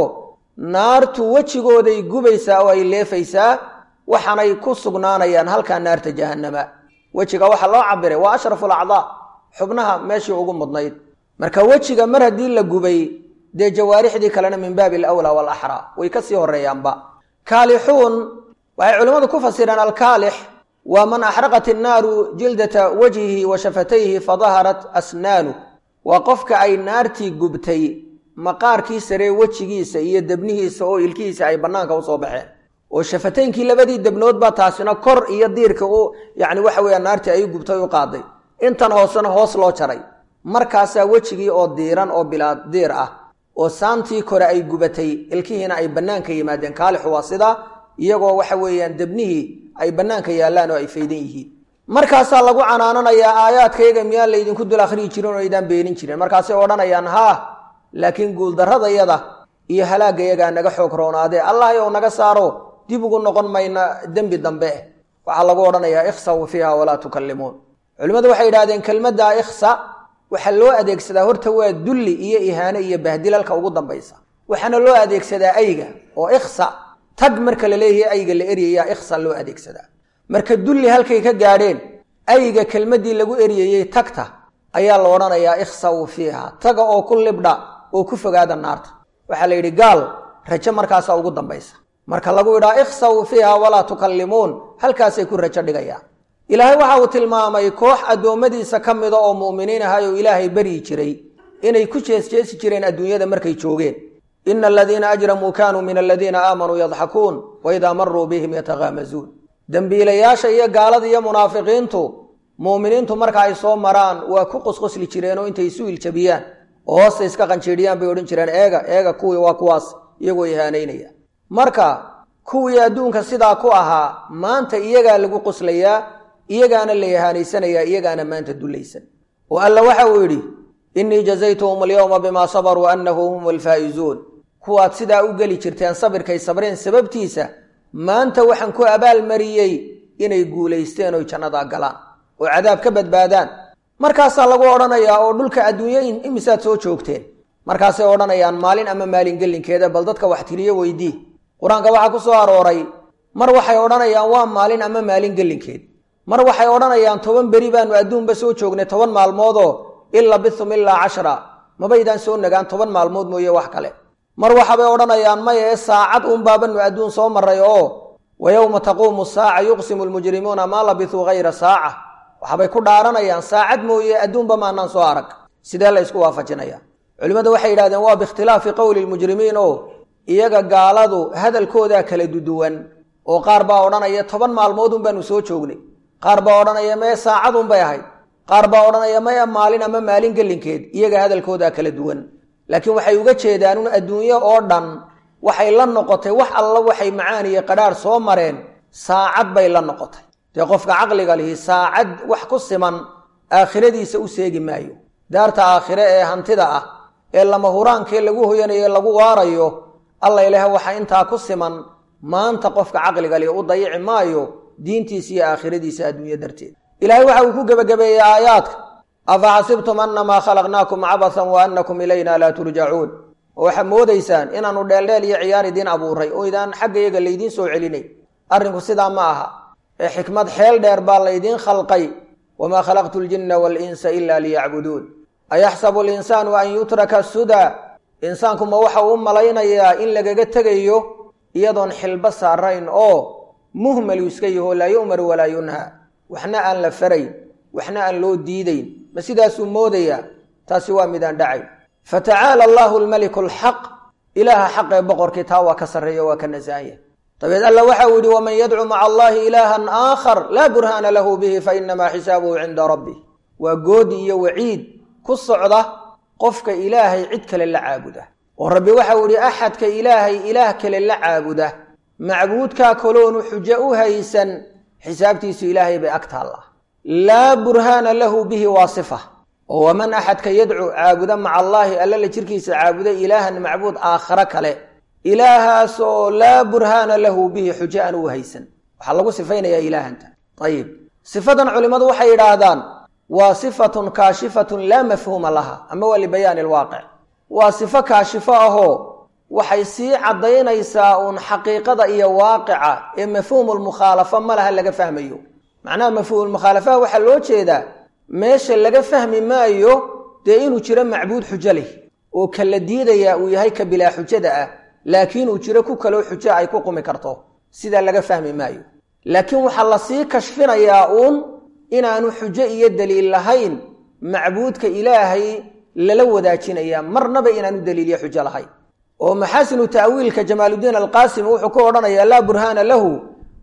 naartu wajigooday gubaysaa oo ay leefaysaa waxaanay ku sugnaanayaan halka naarta jahannama wajiga waxa loo cabiray waa ashraful a'dha xubnaha meeshii ugu mudnayd marka wajiga mar hadii la gubay de jawaarixdii kalena min baabil awla wal ahra way ka sii horeeyaanba kaalixuun waxay culimadu ku fasiraan al kaalix wa man ahraqat an-naaru jildata wajhihi wa shafatayhi fadhaharat asnanu wa qofka ay naartii gubtay maqaarkii sare wajigiisa iyo dabnihiisa oo ilkiisa ay banaanka u soo baxeen oo shafataynkii labadii dabnood ba taasina kor iyo diirka oo yaani waxa weeyaan naartii ay gubtay u qaaday intan hoosana hoos loo jaray markaasa wajigii oo diiran oo bilaad diir ah oo saantii kore ay gubatay ilkihiina ay banaanka yimaadeen kaalixu waa sida iyagoo waxa weeyaan dabnihii ay banaanka yaalaan oo ay faydan yihiin markaasa lagu canaananayaa aayaadkayga miyaa la idinku dul akhriyi jirin oo idaan beenin jirin markaasay odhanayaan haa laakiin guuldaradayada iyo halaagayaga naga xoog roonaade allah yow naga saaro dib ugu noqon mayna dambi dambe waxa lagu odhanayaa ikhsaw fiha wala tukallimuun culimadu waxay yiraahdeen kelmadda ikhsa waxa loo adeegsadaa horta waa dulli iyo ihaano iyo bahdilalka ugu dambaysa waxana loo adeegsadaa ayga oo ikhsa tag marka la leeyahay ayga la eriyay ikhsa loo adeegsadaa marka dulli halkay ka gaadheen ayga kelmadii lagu eriyay tagta ayaa la oranayaa ikhsa fiha taga oo ku libdha oo ku fogaada naarta waxa la yiri gaal rajo markaas ugu dambaysa marka lagu yiraahdo ikhsa fiha wala tukallimuun halkaas ay ku rajo dhigayaan ilaahay waxa uu tilmaamay koox adoomadiisa kamida oo muuminiin ah oo ilaahay bari jiray inay ku jeesjeesi jireen adduunyada markay joogeen innal ladina ajramu kanu min alladina aamanu yadhakun wa idha marru bihim yataghamazun dambiilayaasha iyo gaalada iyo munaafiqiintu muuminiintu marka ay soo maraan waa ku qosqosli jireen oo intay suul jabiyaan oo hoos iska qanjeediyaan bay odhan jireen eega eega kuwii waa kuwaas iyagoo ihaaneynaya marka kuwii adduunka sidaa ku ahaa maanta iyaga lagu qoslayaa iyagaana la yahaanaysanaya iyagaana maanta dulaysan oo alla waxa uu yiri inni jazaytuhum al-yawma bima sabaru annahum humul faizun kuwaad sidaa u gali jirteen sabirkay sabreen sababtiisa maanta waxaan ku abaal mariyay inay guuleysteen oo jannada galaan oo cadaab ka badbaadaan markaas lagu oranayaa oo dhulka adduunyayn imisaad soo joogteen markaas ay oranayaan maalin ama maalin gelinkeeda bal dadka wax tiriyo weydii quraanka waxa ku soo arooray mar waxay oranayaan waa maalin ama maalin gelinkeed mar waxay oranayaan toban bari baanu adduunba soo joognay toban maalmood oo illa bithum illa ashara mabaydan soo nagaan toban maalmood mooyee wax kale mar waxa bay oranayaan ma ee saacad uun baabanu adduun soo maray oo wayawma taqumu as-saa'a yuqsimu al-mujrimuna ma labithu ghayra saa'a waxa bay ku dhaaranayaan saacad mooyee adduunba maanaan soo arag sidee la isku waafajinaya culimadu waxay yiraahdeen waa bi ikhtilaafi qawli al-mujrimiin oo iyaga gaaladu hadalkooda kala duduwan oo qaar baa oranaya toban maalmood uun baanu soo joognay qaar baa oranaya ma saacad uun bay ahayd qaar baa oranaya ma maalin ama maalin gelinkeed iyaga hadalkooda kala duwan laakiin waxay uga jeedaan in adduunyo oo dhan waxay la noqotay wax alla waxay macaaniye qadaar soo mareen saacad bay la noqotay tii qofka aqliga leh saacad wax ku siman aakhiradiisa u seegi maayo daarta aakhire ee hantida ah ee lama huraankee lagu hoyanayo lagu waarayo alla ilaahay waxa intaa ku siman maanta qofka aqliga leh u dayici maayo diintiisa iyo aakhiradiisa adduunyo darteed ilaahay waxa uu ku gabagabeeyay aayaadka afa hasibtum annama khalaqnakum abathan wa annakum ilayna la turja'un waxa moodaysaan inaanu dheeldheel iyo ciyaar idin abuuray oo idaan xaggeega leedin soo celinay arrinku sidaa ma aha ee xikmad xeel dheer baa leedin khalqay wama khalaqtul jinna wal insa illa liya'budun ayahsabu al insanu an yutraka suda insaanku ma waxa uu malaynayaa in lagaga tagayo iyadoon xilba saarayn oo muhmal iska yaho la yu'mar wala yunha waxna aan la faray waxna aan loo diidayn ma sidaas uu moodaya taasi waa midaan dhacay fata'ala Allahu al-malik al-haq ilaha haqq boqorkii taa waa ka sareeyo waa ka nasaaya tabeed alla waxa uu yiri waman yad'u ma'a Allahi ilahan aakhar la burhana lahu bihi fa inma hisabuhu 'inda rabbih wa goodi iyo waciid ku socda qofka ilaahay cid kale la caabuda وربي وحوري أحد كإلهي إله كلا عابده معبود كاكلون حجاء هيسا حسابتي سو إلهي بأكتها الله لا برهان له به واصفة ومن أحد كيدعو عابدا مع الله ألا لتركيس عابدا إلها معبود آخر كله إلها سو لا برهان له به حجاء وهيسا وحلقوا صفين يا إله أنت طيب صفة علماء وحي رادان وصفة كاشفة لا مفهوم لها أما هو لبيان الواقع وصفة كاشفة أهو waxay sii cadaynaysaa un xaqiiqada iyo waaqica ee mafhuumul mukhalafa ma laha laga fahmayo macnaha mafhuumul mukhalafa waxa loo jeedaa meesha laga fahmi maayo dee inuu jiro macbuud xujo leh oo kala diidaya uu yahay ka bilaa xujada ah laakiin uu jiro ku kale xujo ay ku qumi karto sida laga fahmi maayo laakiin waxa la sii kashfinayaa un inaanu xujo iyo daliil lahayn macbuudka ilaahay lala wadaajinaya marnaba inaanu daliil iyo xujo lahayn ومحاسن تأويل كجمال الدين القاسم وحكورنا يا لا برهان له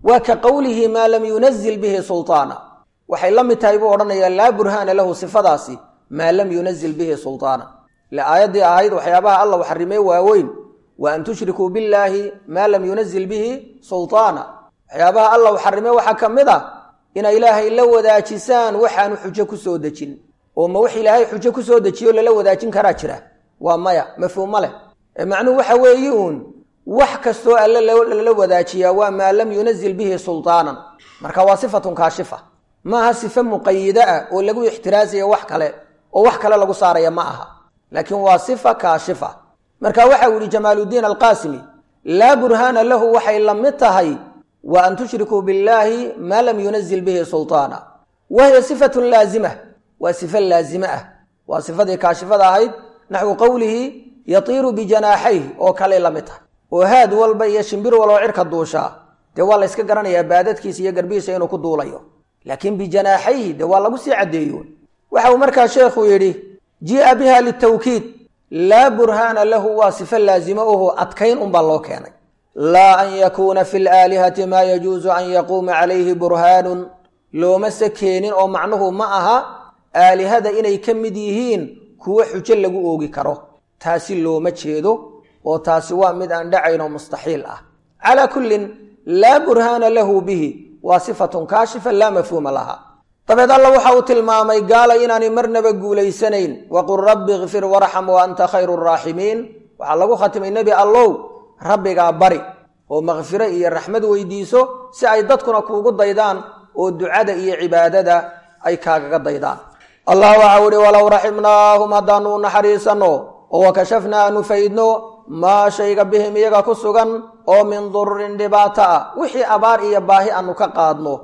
وكقوله ما لم ينزل به سلطانا وحي لم تايبورنا يا لا برهان له صفداسي ما لم ينزل به سلطانا لآيات دي آيات وحيابها الله وحرميه واوين وأن تشركوا بالله ما لم ينزل به سلطانا حيابها الله وحرميه وحكم ذا إن إله إلا وذاكسان وحان حجك سودجين وما وحي إلهي حجك سودجين ولا لو ذاكين كراتشرة وما مفهوم له معنو waxa weeyuun wax kasto alla la wadaajiya waa ma lam yunzil bihi sultaanan marka waa sifatun kaashifa ma ha sifa muqayyida oo lagu ixtiraasiyo wax kale oo wax kale lagu saaraya ma aha laakiin waa sifa kaashifa marka waxa uu Jamaaluddin al-Qasimi la burhana lahu waxay lamitahay wa an tushriku billahi ma lam yunzil bihi sultaana wa hiya sifatun laazimah wa sifa laazimah wa sifatu kaashifada ahayd naxu qawlihi يطير بجناحيه او كلي لميته وهاد walba iyo shimbir walo cirka duusha de waa la iska garanaya baadadkiisa iyo garbiisa inuu ku duulayo laakiin bijanaahayhi de waa lagu sii cadeeyo waxa uu markaa sheekhu yiri jaa biha litawkid la burhana lahu wasifa laazima oo adkayn um baa loo keenay la an yakuna fil alihati ma yajuzu an yaquma alayhi burhanun loo masakeenin oo macnuhu ma aha alihada inay kamid yihiin kuwa xujo lagu oogi karo taasi looma jeedo oo taasi waa mid aan dhacayno mustaxiil ah ala kullin la burhana lahu bihi wasifatun kashifa la mafhuma laha tabeed Allah waxa uu tilmaamay gaala inaanay marnaba guuleysanayn wa qur rabbi ighfir warham wa anta khayrur rahimin waxa lagu khatimay nabi Allah rabbiga bari oo maghfira iyo rahmad weydiiso si ay dadkuna kuugu daydaan oo ducada iyo cibaadada ay kaaga daydaan Allah waxa uu walaw rahimnaahum hadanu naxariisano وكشفنا نفيدنو ما شيء بهم يغا كسغن او من ضر دباتا وحي ابار iyo baahi aanu ka qaadno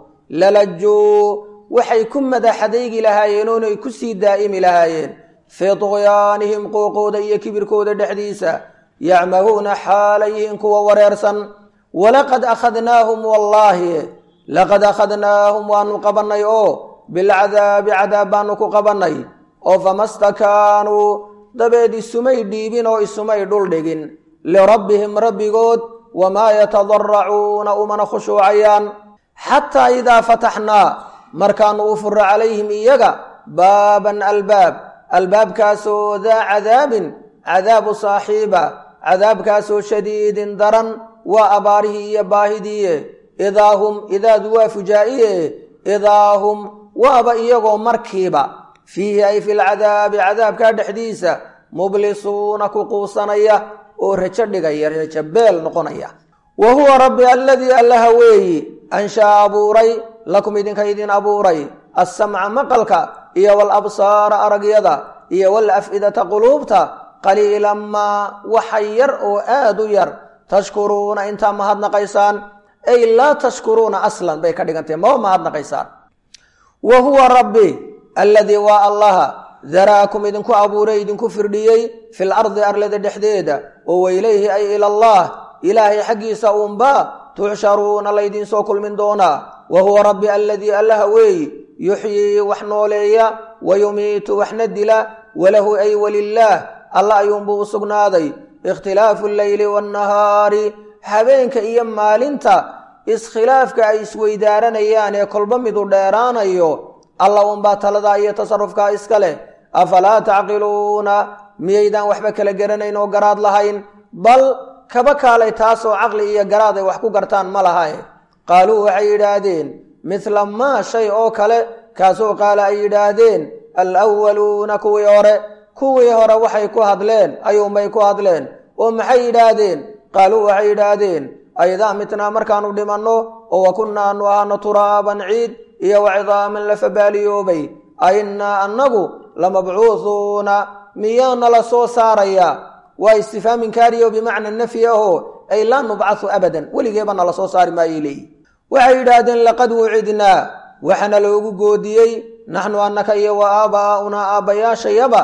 lalajoo waxay ku madaxadaygi lahaayeen ay ku sii daa'imi lahaayeen fi tughyanihim quqooda iyo kibirkooda dhaxdiisa ya'mahuuna xaalayhin kuwa wareersan walaqad akhadnaahum wallahi laqad akhadnaahum wa nuqabanay oo bil adab adaban ku qabanay oo famastakanu dabeed isumay dhiibin oo isumay dhul dhigin li rabbihim rabbigood wama yatadarruuna umana khushuucayaan hatta idha fatahna markaanu ufur alayhim iyaga baaban albaab albaabkaasoo daa cadaabin cadaabu saaxiiba cadaabkaasoo shadiidin daran waa abaarihi iyo baahidiye idaahum idaad waa fujaa'iye idaahum waaba iyagoo markiiba فيه أي في العذاب عذاب كدحديسة مبلسون كقوصنية ورجدغيا رجبال نقنيا وهو ربي الذي اللهوي أنشأ أبوري لكم إذن كيدين أبوري السمع مقلك إيا والأبصار أرقيدا إيا والأفئدة قلوبتا قليلا ما وحير أو آدير تشكرون إنت مهدنا قيسان أي لا تشكرون أصلا بيكاديغانتي ما مهدنا قيسان وهو ربي الذي وا الله ذراكم إذنكو أبوري إذنكو فرديي في الأرض أرلد دحديدة وإليه أي إلى الله إلهي حقي سأنبا تعشرون ليدين سوكل من دونا وهو ربي الذي اللهوي يحيي وحنولي ويميت وحندلا وله أي ولله الله ينبو سقنادي اختلاف الليل والنهار حبينك إيام مالنتا اسخلافك أي سويداران إياني كلبمدو ديران أيو الله أنبا تلدا يتصرفك إسكاله أفلا تعقلون miyaydaan waxba kala garanayn oo garaad lahayn bal kaba kaalay taasoo caqli iyo garaad ay wax ku gartaan ma lahae qaaluu waxay yidhaahdeen midla maa shay oo kale kaasoo qaala ay yidhaahdeen alwaluuna kuwii hore kuwii hore waxay ku hadleen ayuunbay ku hadleen oo maxay yidhaahdeen qaaluu waxay yidhaahdeen aydaa mitnaa markaanu dhimanno oo wa kunnaa anu ahaano turaaban ciid iyo wacidaaman la fabaaliyoobay ainnaa annagu lamabcuuhuuna miyaana la soo saarayaa waa istifhaam inkaariyo bimacna nafyi ahoo ay laa nubcahu abadan weligeeba nala soo saari maayay leeyihi waxay yidhaahdeen laqad wucidnaa waxaana loogu goodiyey naxnu annaka iyo wa aabaa'unaa aabbayaashayaba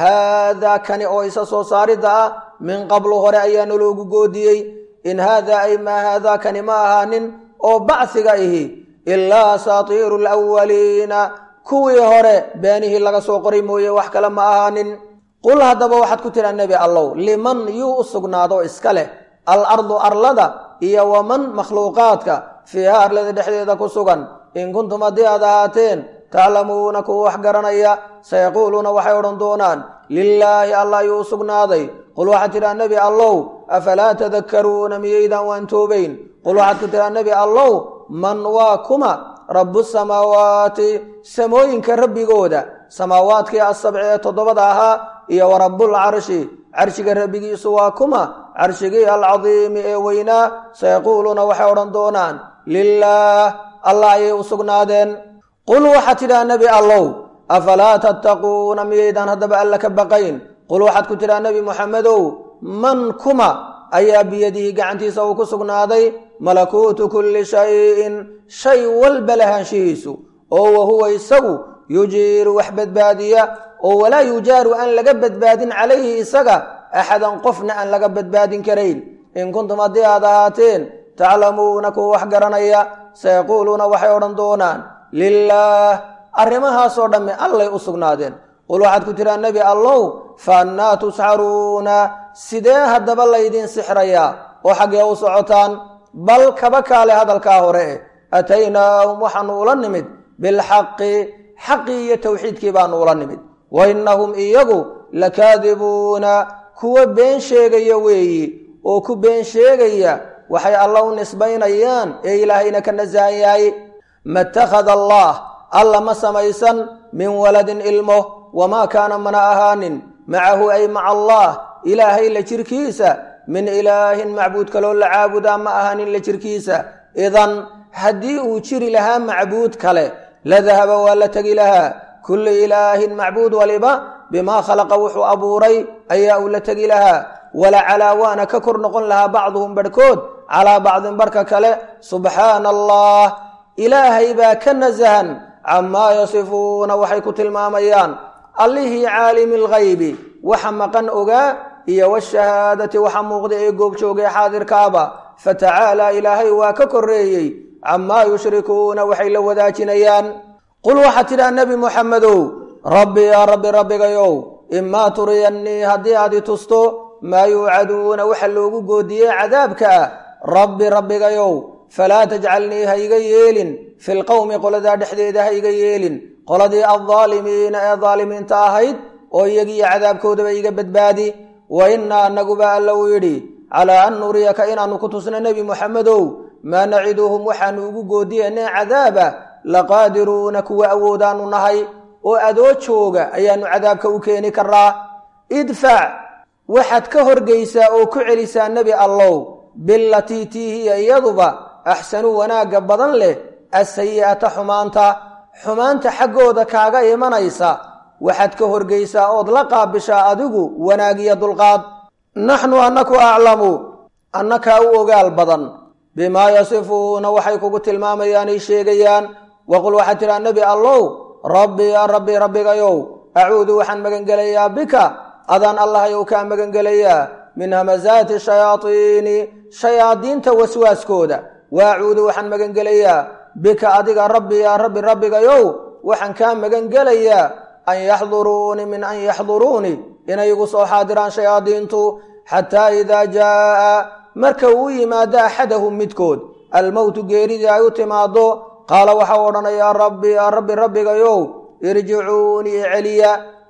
haadaa kani oo isa soo saaridda ah min qablu hore ayaana loogu goodiyey in haadaa ay maa haadaa kani ma ahaanin oo bacsiga ihi ilaa asaatiiru alawaliina kuwii hore beenihii laga soo qoray mooye wax kale ma ahaanin qul haddaba waxaad ku tidhaa nebi allow liman yuu u sugnaado iska leh alardu arlada iyo waman makhluuqaadka fiiha arlada dhexdeeda ku sugan in kuntum haddii aad ahaateen taclamuuna kuwa wax garanaya sayaquuluuna waxay odhan doonaan lilaahi allah ayuu u sugnaaday qul waxaad tidhaa nebi allow afalaa tadakkaruuna miyaydaan waantoobayn qul waxaad ku tidhaa nebi allow man waa kuma rabbu samaawaati samooyinka rabbigooda samaawaadkii assabci ee toddobada ahaa iyo wa rabbulcarshi carshiga rabbigiisu waa kuma carshigii alcadiimi ee weynaa sayaquuluuna waxay odhan doonaan lilaah allah ayay u sugnaadeen qul waxaad tidhaa nebi allow afalaa tattaquuna miyaydaan haddaba alla ka baqayn qul waxaad ku tidhaa nebi moxamedow man kuma ayaa biyadihi gacantiisa uu ku sugnaaday malakuutu kulli shayin shay walba lahaanshihiisu oo wahuwa isagu yujiiru wax badbaadiya oo walaa yujaaru aan laga badbaadin calayhi isaga axadan qofna aan laga badbaadin karayn in kuntum haddii aad ahaateen taclamuuna kuwa wax garanaya sayaquuluuna waxay odhan doonaan lilaah arrimahaasoo dhamme allay u sugnaadeen qul waxaad ku tidhaa nebi allow fa annaa tusxaruuna sidee haddaba laydin sixrayaa oo xaggee u socotaan bal kaba kaale hadalkaa hore eh ataynaahum waxaanu ula nimid bilxaqi xaqii iyo tawxiidkii baanu ula nimid wa innahum iyagu lakaadibuuna kuwa been sheegaya weeyi oo ku been sheegaya waxay alla u nisbaynayaan ee ilaahayna ka nasahan yahay ma itakhada allah alla ma samaysan min waladin ilmo wamaa kaana mana ahaanin macahu ay maca allah ilaahay la jirkiisa min ilaahin macbuud kaloo la caabudaa ma ahaanin la jirkiisa idan haddii uu jiri lahaa macbuud kale la dahaba waa la tegi lahaa kullu ilaahin macbuud waliba bimaa khalaqa wuxuu abuuray ayaa uu la tegi lahaa wala calaa waana ka kor noqon lahaa bacduhum barhkood calaa bacdin barka kale subxaana allah ilaahay baa ka nasahan camaa yasifuuna waxay ku tilmaamayaan allihii caalimi lghaybi waxa maqan ogaa iyo washahaadati waxa muuqda ee goobjoogay xaadirkaaba fatacaalaa ilaahay waa ka korreeyey camaa yushrikuuna waxay la wadaajinayaan qul waxaad tidhaha nebi moxamedow rabbi yaa rabbi rabbigayow imaa turiyannii haddii aad i tusto maa yuucaduuna waxa loogu goodiyey cadaabka ah rabbi rabbigayow falaa tajcalnii ha iga yeelin fi lqowmi qoladaa dhexdeeda ha iga yeelin qoladii addaalimiina ee daalimiinta ahayd oo iyagiiyo cadaabkoodaba iga badbaadi wa innaa annaguba alla uu yidhi calaa an nuriyaka inaannu ku tusno nebi moxamedow maa naciduhum waxaannu ugu goodiyanee cadaaba laqaadiruuna kuwa awoodaannu nahay oo adoo jooga ayaannu cadaabka u keeni karaa idfac waxaad ka horgaysaa oo ku celisaa nebi allow bilatii tii hiya iyaduba axsanu wanaagga badan leh asayi'ata xumaanta xumaanta xaggooda kaaga imanaysa waxaad ka horgaysaa ood la qaabishaa adigu wanaag iyo dulqaad naxnu annaku aclamu annakaa u ogaal badan bimaa yasifuuna waxay kugu tilmaamayaanay sheegayaan waqul waxaad tidhaha nebi allow rabbi yaa rabbi rabbigayow acuudu waxaan magangelayaa bika adaan allahayow kaa magangelayaa min hamasaati shayaaiini shayaadiinta waswaaskooda wa acuudu waxaan magangelayaa bika adiga rabbi yaa rabbi rabbigayow waxaan kaa magangelayaa an yaxduruunii min an yaxduruunii inay igu soo xaadiraan shayaadiintu xataa idaa jaa'a marka uu yimaado axadahum midkood almowtu geeridii ay u timaado qaala waxau odhanayaa rabbi yaa rabbi rabbigayow irjicuunii iceliya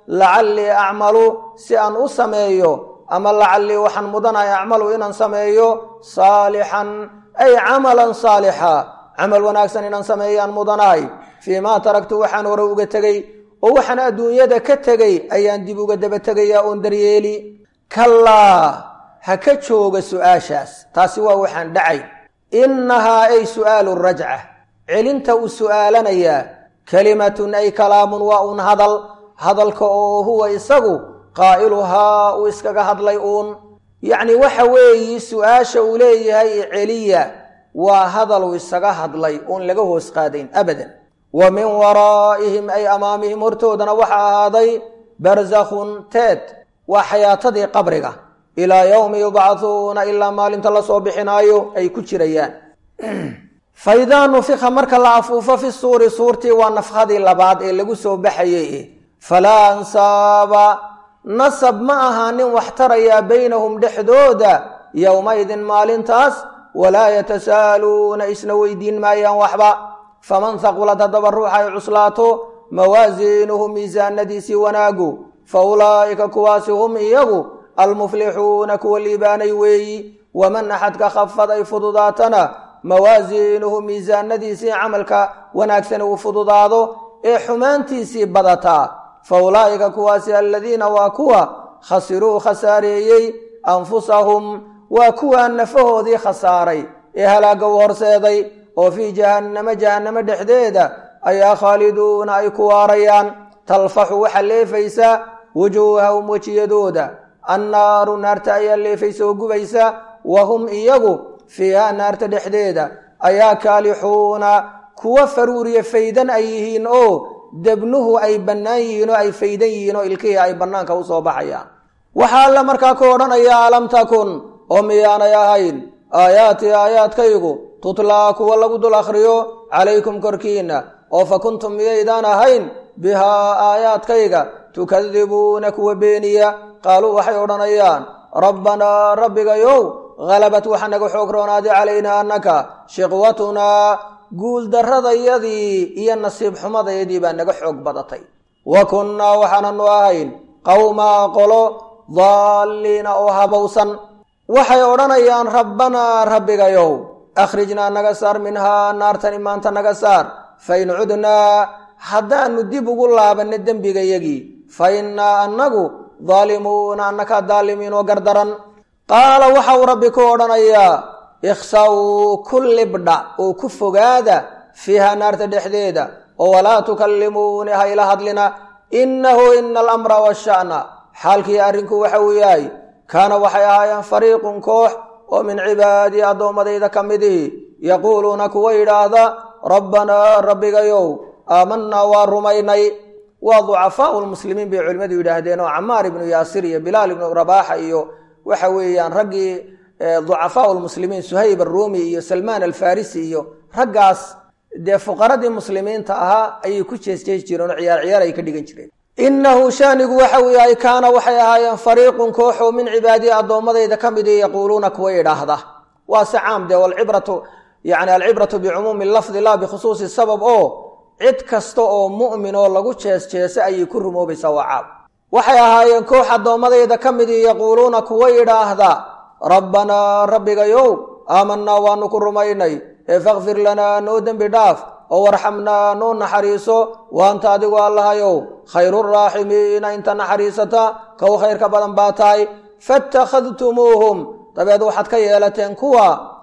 lacallii acmalu si aan u sameeyo ama lacallii waxaan mudanaya acmalu inaan sameeyo saalixan ay camalan saalixa camal wanaagsan inaan sameeyaan mudanaay fii maa taraktu waxaan hore uga tegey oo waxaan adduunyada ka tegey ayaan dib uga daba tegayaa oon daryeeli kallaa ha ka jooga su-aashaas taasi waa waxaan dhacay innahaa ay su'aalu rajca celinta uu su'aalanayaa kelimatun ay kalaamun waa uun hadal hadalka oo huwa isagu qaa'iluhaa uu iskaga hadlay uun yacni waxa weeyi su-aasha uu leeyahay celiya waa hadal uu isaga hadlay uun laga hoos qaadayn abadan wa min waraa'ihim ay amaamihim hortoodana waxaa ahaaday barzakhun teed waa xayaatadii qabriga ilaa yowmi yubcahuuna ilaa maalinta la soo bixinaayo ay ku jirayaan fa idaa nufika marka la afuufo fi suuri suurtii waa nafkhadii labaad ee lagu soo baxayay falaa ansaaba nasab ma ahaanin wax tarayaa baynahum dhexdooda yowmaydin maalintaas walaa yatasaaluuna isna weydiin maayaan waxba faman haqulad haddaba ruuxa ay cuslaato mawaasiinuhu miisaanadiisii wanaagu fa ulaa'ika kuwaasi hum iyagu almuflixuuna kuwa liibaanay weeyi waman axadka khafad ay fududaatana mawaasiinuhu miisaanadiisii camalka wanaagsan uu fududaado ee xumaantiisii badataa fa ulaa'ika kuwaasi aladiina waa kuwa khasiruu khasaareeyey anfusahum waa kuwaa nafahoodii khasaaray ee halaagga u horseeday oo fii jahannama jahannamo dhexdeeda ayaa khaaliduuna ay ku waarayaan talfaxu waxaa leefaysa wujuuhahum wejiyadooda annaaru naarta ayaa leefaysa oo gubaysa wa hum iyagu fiihaa naarta dhexdeeda ayaa kaalixuuna kuwa faruuriya faydan ay yihiin oo debnuhu ay bannaan yihiin oo ay faydan yihiin oo ilkihii ay bannaanka u soo baxayaan waxaa alla markaa ku odhanayaa alam takun oo miyaanay ahayn aayaatii aayaadkaygu tutlaa kuwa lagu dul akhriyo calaykum korkiinna oo fa kuntum miyaydaan ahayn bihaa aayaadkayga tukadibuuna kuwa beeniya qaaluu waxay odhanayaan rabbanaa rabbigayow halabat waxaa naga xoog roonaaday calaynaa annaka shiqwatunaa guuldarradayadii iyo nasiib xumadayadii baa naga xoog badatay wa kunnaa waxaananu ahayn qowmaa qolo daalliina oo habowsan waxay odhanayaan rabbanaa rabbigayow akhrijnaa naga saar minhaa naartani maanta naga saar fain cudnaa haddaannu dib ugu laabanno dembigayagii fa innaa annagu daalimuuna annakaa daalimiin oo gardaran qaala waxau rabbi ku odhanayaa ikhsaw ku libdha oo ku fogaada fiiha naarta dhexdeeda oo walaa tukallimuuni ha ila hadlina innahu ina alamra washa'na xaalkii arrinku waxa uu yahay kaana waxay ahaayeen fariiqun koox oo min cibaadii addoommadayda ka midihi yaquuluuna kuwa yidhaahda rabbanaa rabbigayow aamanaa waa rumaynay waa ducafaau lmuslimiin bay culimmadu yidhaahdeen oo camaar ibnu yaasir iyo bilaal ibnu rabaaxa iyo waxa weeyaan raggii ducafaau lmuslimiin suhayb aruumi iyo salmaan alfarisi iyo raggaas dee fuqaradii muslimiinta ahaa ayay ku jeesjees jireen oo ciyaar ciyaar ay ka dhigan jireen innahu shaanigu waxa uu yahay kaana waxay ahaayeen fariiqun kooxoo min cibaadii addoommadayda ka midi yaquuluuna kuwa idhaahda waa se caam dee walcibratu yani alcibratu bicumuumi lafdi laa bikhusuusi sabab oo cid kasta oo mu'min oo lagu jees jeesa ayay ku rumoobaysaa waa caab waxay ahaayeen koox addoommadayda ka midii yaquuluuna kuwa idhaahda rabbanaa rabbigayow aamanaa waanu ku rumaynay ee fakfir lanaa noo dembi dhaaf oo warxamnaa noo naxariiso waanta adigu allahayow khayruraaximiina inta naxariisata kow khayrka badan baa tahay fatakhadtumuuhum dabeed waxaad ka yeelateen kuwa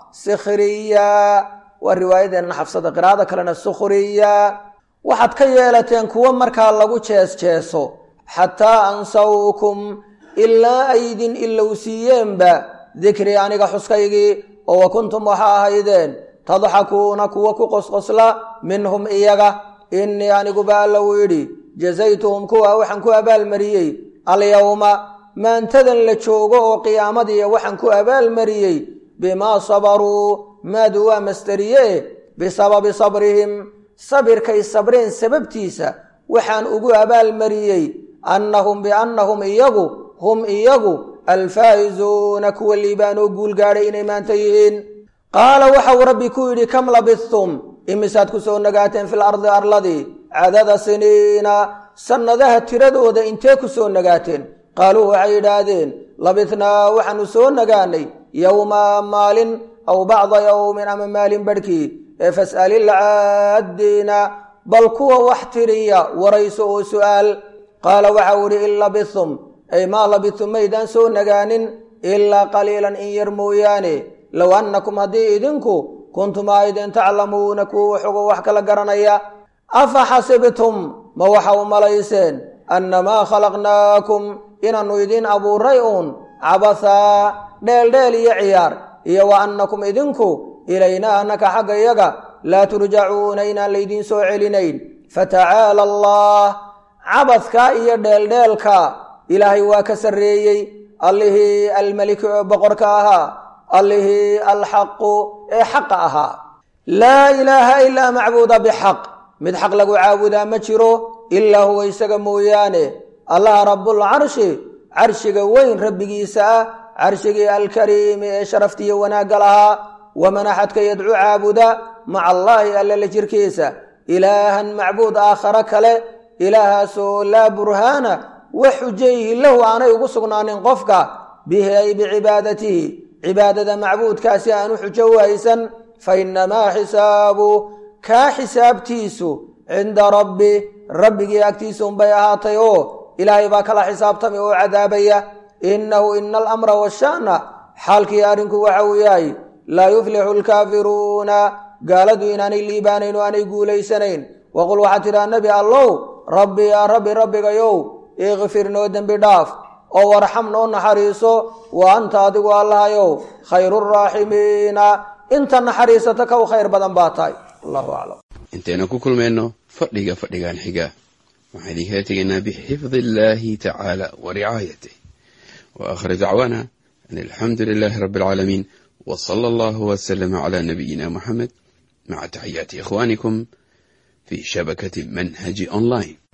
sikhriya waa riwaayadeenna xafsada qiraa'ada kalena sukhriya waxaad ka yeelateen kuwa markaa lagu jees jeeso xataa ansawkum ilaa aydin ilowsiiyeenba dikrii aniga xuskaygii oo wa kuntum waxaa ahaydeen tadxakuuna kuwa ku qosqosla minhum iyaga innii aniguba alla uu yidhi jazaytuhum kuwa waxaan ku abaalmariyey alyawma maantadan la joogo oo qiyaamadiiya waxaan ku abaalmariyey bimaa sabaruu maadu waa masteriye bisababi sabrihim sabirkay sabreen sababtiisa waxaan ugu abaalmariyey annahum biannahum iyagu hum iyagu alfaa'izuuna kuwa liibaanoo guul gaadhay inay maanta yihiin qaala waxau rabbi ku yidhi kam labithtum imisaad ku soo nagaateen fil ardi arladii cadada siniina sannadaha tiradooda intee ku soo nagaateen qaaluu waxay yidhaahdeen labithnaa waxaanu soo nagaanay yowma maalin aw bacda yowmin ama maalin barhkii ee fas'alil caaddiina bal kuwa wax tiriya warayso oo su'aal qaala waxau idhi in labithum ay maa labithum maydaan soo nagaanin ilaa qaliilan in yar mooyaane low annakum haddii idinku kuntum aydin taclamuuna kuwa waxogo wax kala garanaya afa xasibtum ma waxa u malayseen annamaa khalaqnaakum inaannu idin abuuray uun cabathaa dheeldheel iyo ciyaar iyo wa annakum idinku ilaynaa annaka xagga yaga laa turjacuuna inaan laydiin soo celinayn fatacaala allah cabadka iyo dheeldheelka ilaahay waa ka sarreeyey allihii almeliku ee boqorka ahaa allihii alxaqu ee xaqa ahaa laa ilaaha ilaa macbuuda bixaq mid xaq lagu caabudaa ma jiro ilaa huwa isaga mooyaane allaha rabbulcarshi carshiga weyn rabbigiisa ah carshigii alkariimi ee sharaftiiyo wanaagga lahaa waman axadka yadcu caabuda maca allaahi alla la jirkiisa ilaahan macbuud aakhare kale ilaahaasoo laa burhaana wax xujayhi lahu aanay ugu sugnaanin qofka bihi ay bicibaadatihi cibaadada macbuudkaasi aanu xujo u haysan fa innamaa xisaabu kaa xisaabtiisu cinda rabbi rabbigii agtiisa unbay ahaatay oo ilaahay baa kala xisaabtamay oo cadaabaya innahu ina alamra washa'na xaalkii arrinku waxa uu yahay laa yuflixu alkaafiruuna gaaladu inaanay liibaanayn oo aanay guulaysanayn waqul waxaa tidhaha nebi allow rabbi yaa rabbi rabbigayow ikfir noo dembi dhaaf oo warxam noo naxariiso wa anta adigu allahayow khayru raaximiina inta naxariisata ka u khayr badan baa tahay allahu aclam intayna ku kulmayno fadhiga fadhigan xiga waxaan idinkaga tegaynaa bixifdi illaahi tacaala wa ricaayatih wa aakhir dacwaana an alxamdu lilaahi rabbi alcaalamiin wa sala allahu wasalama calaa nabiyina muxamed maca taxiyaati ikhwaanikum fi shabakati manhaji online.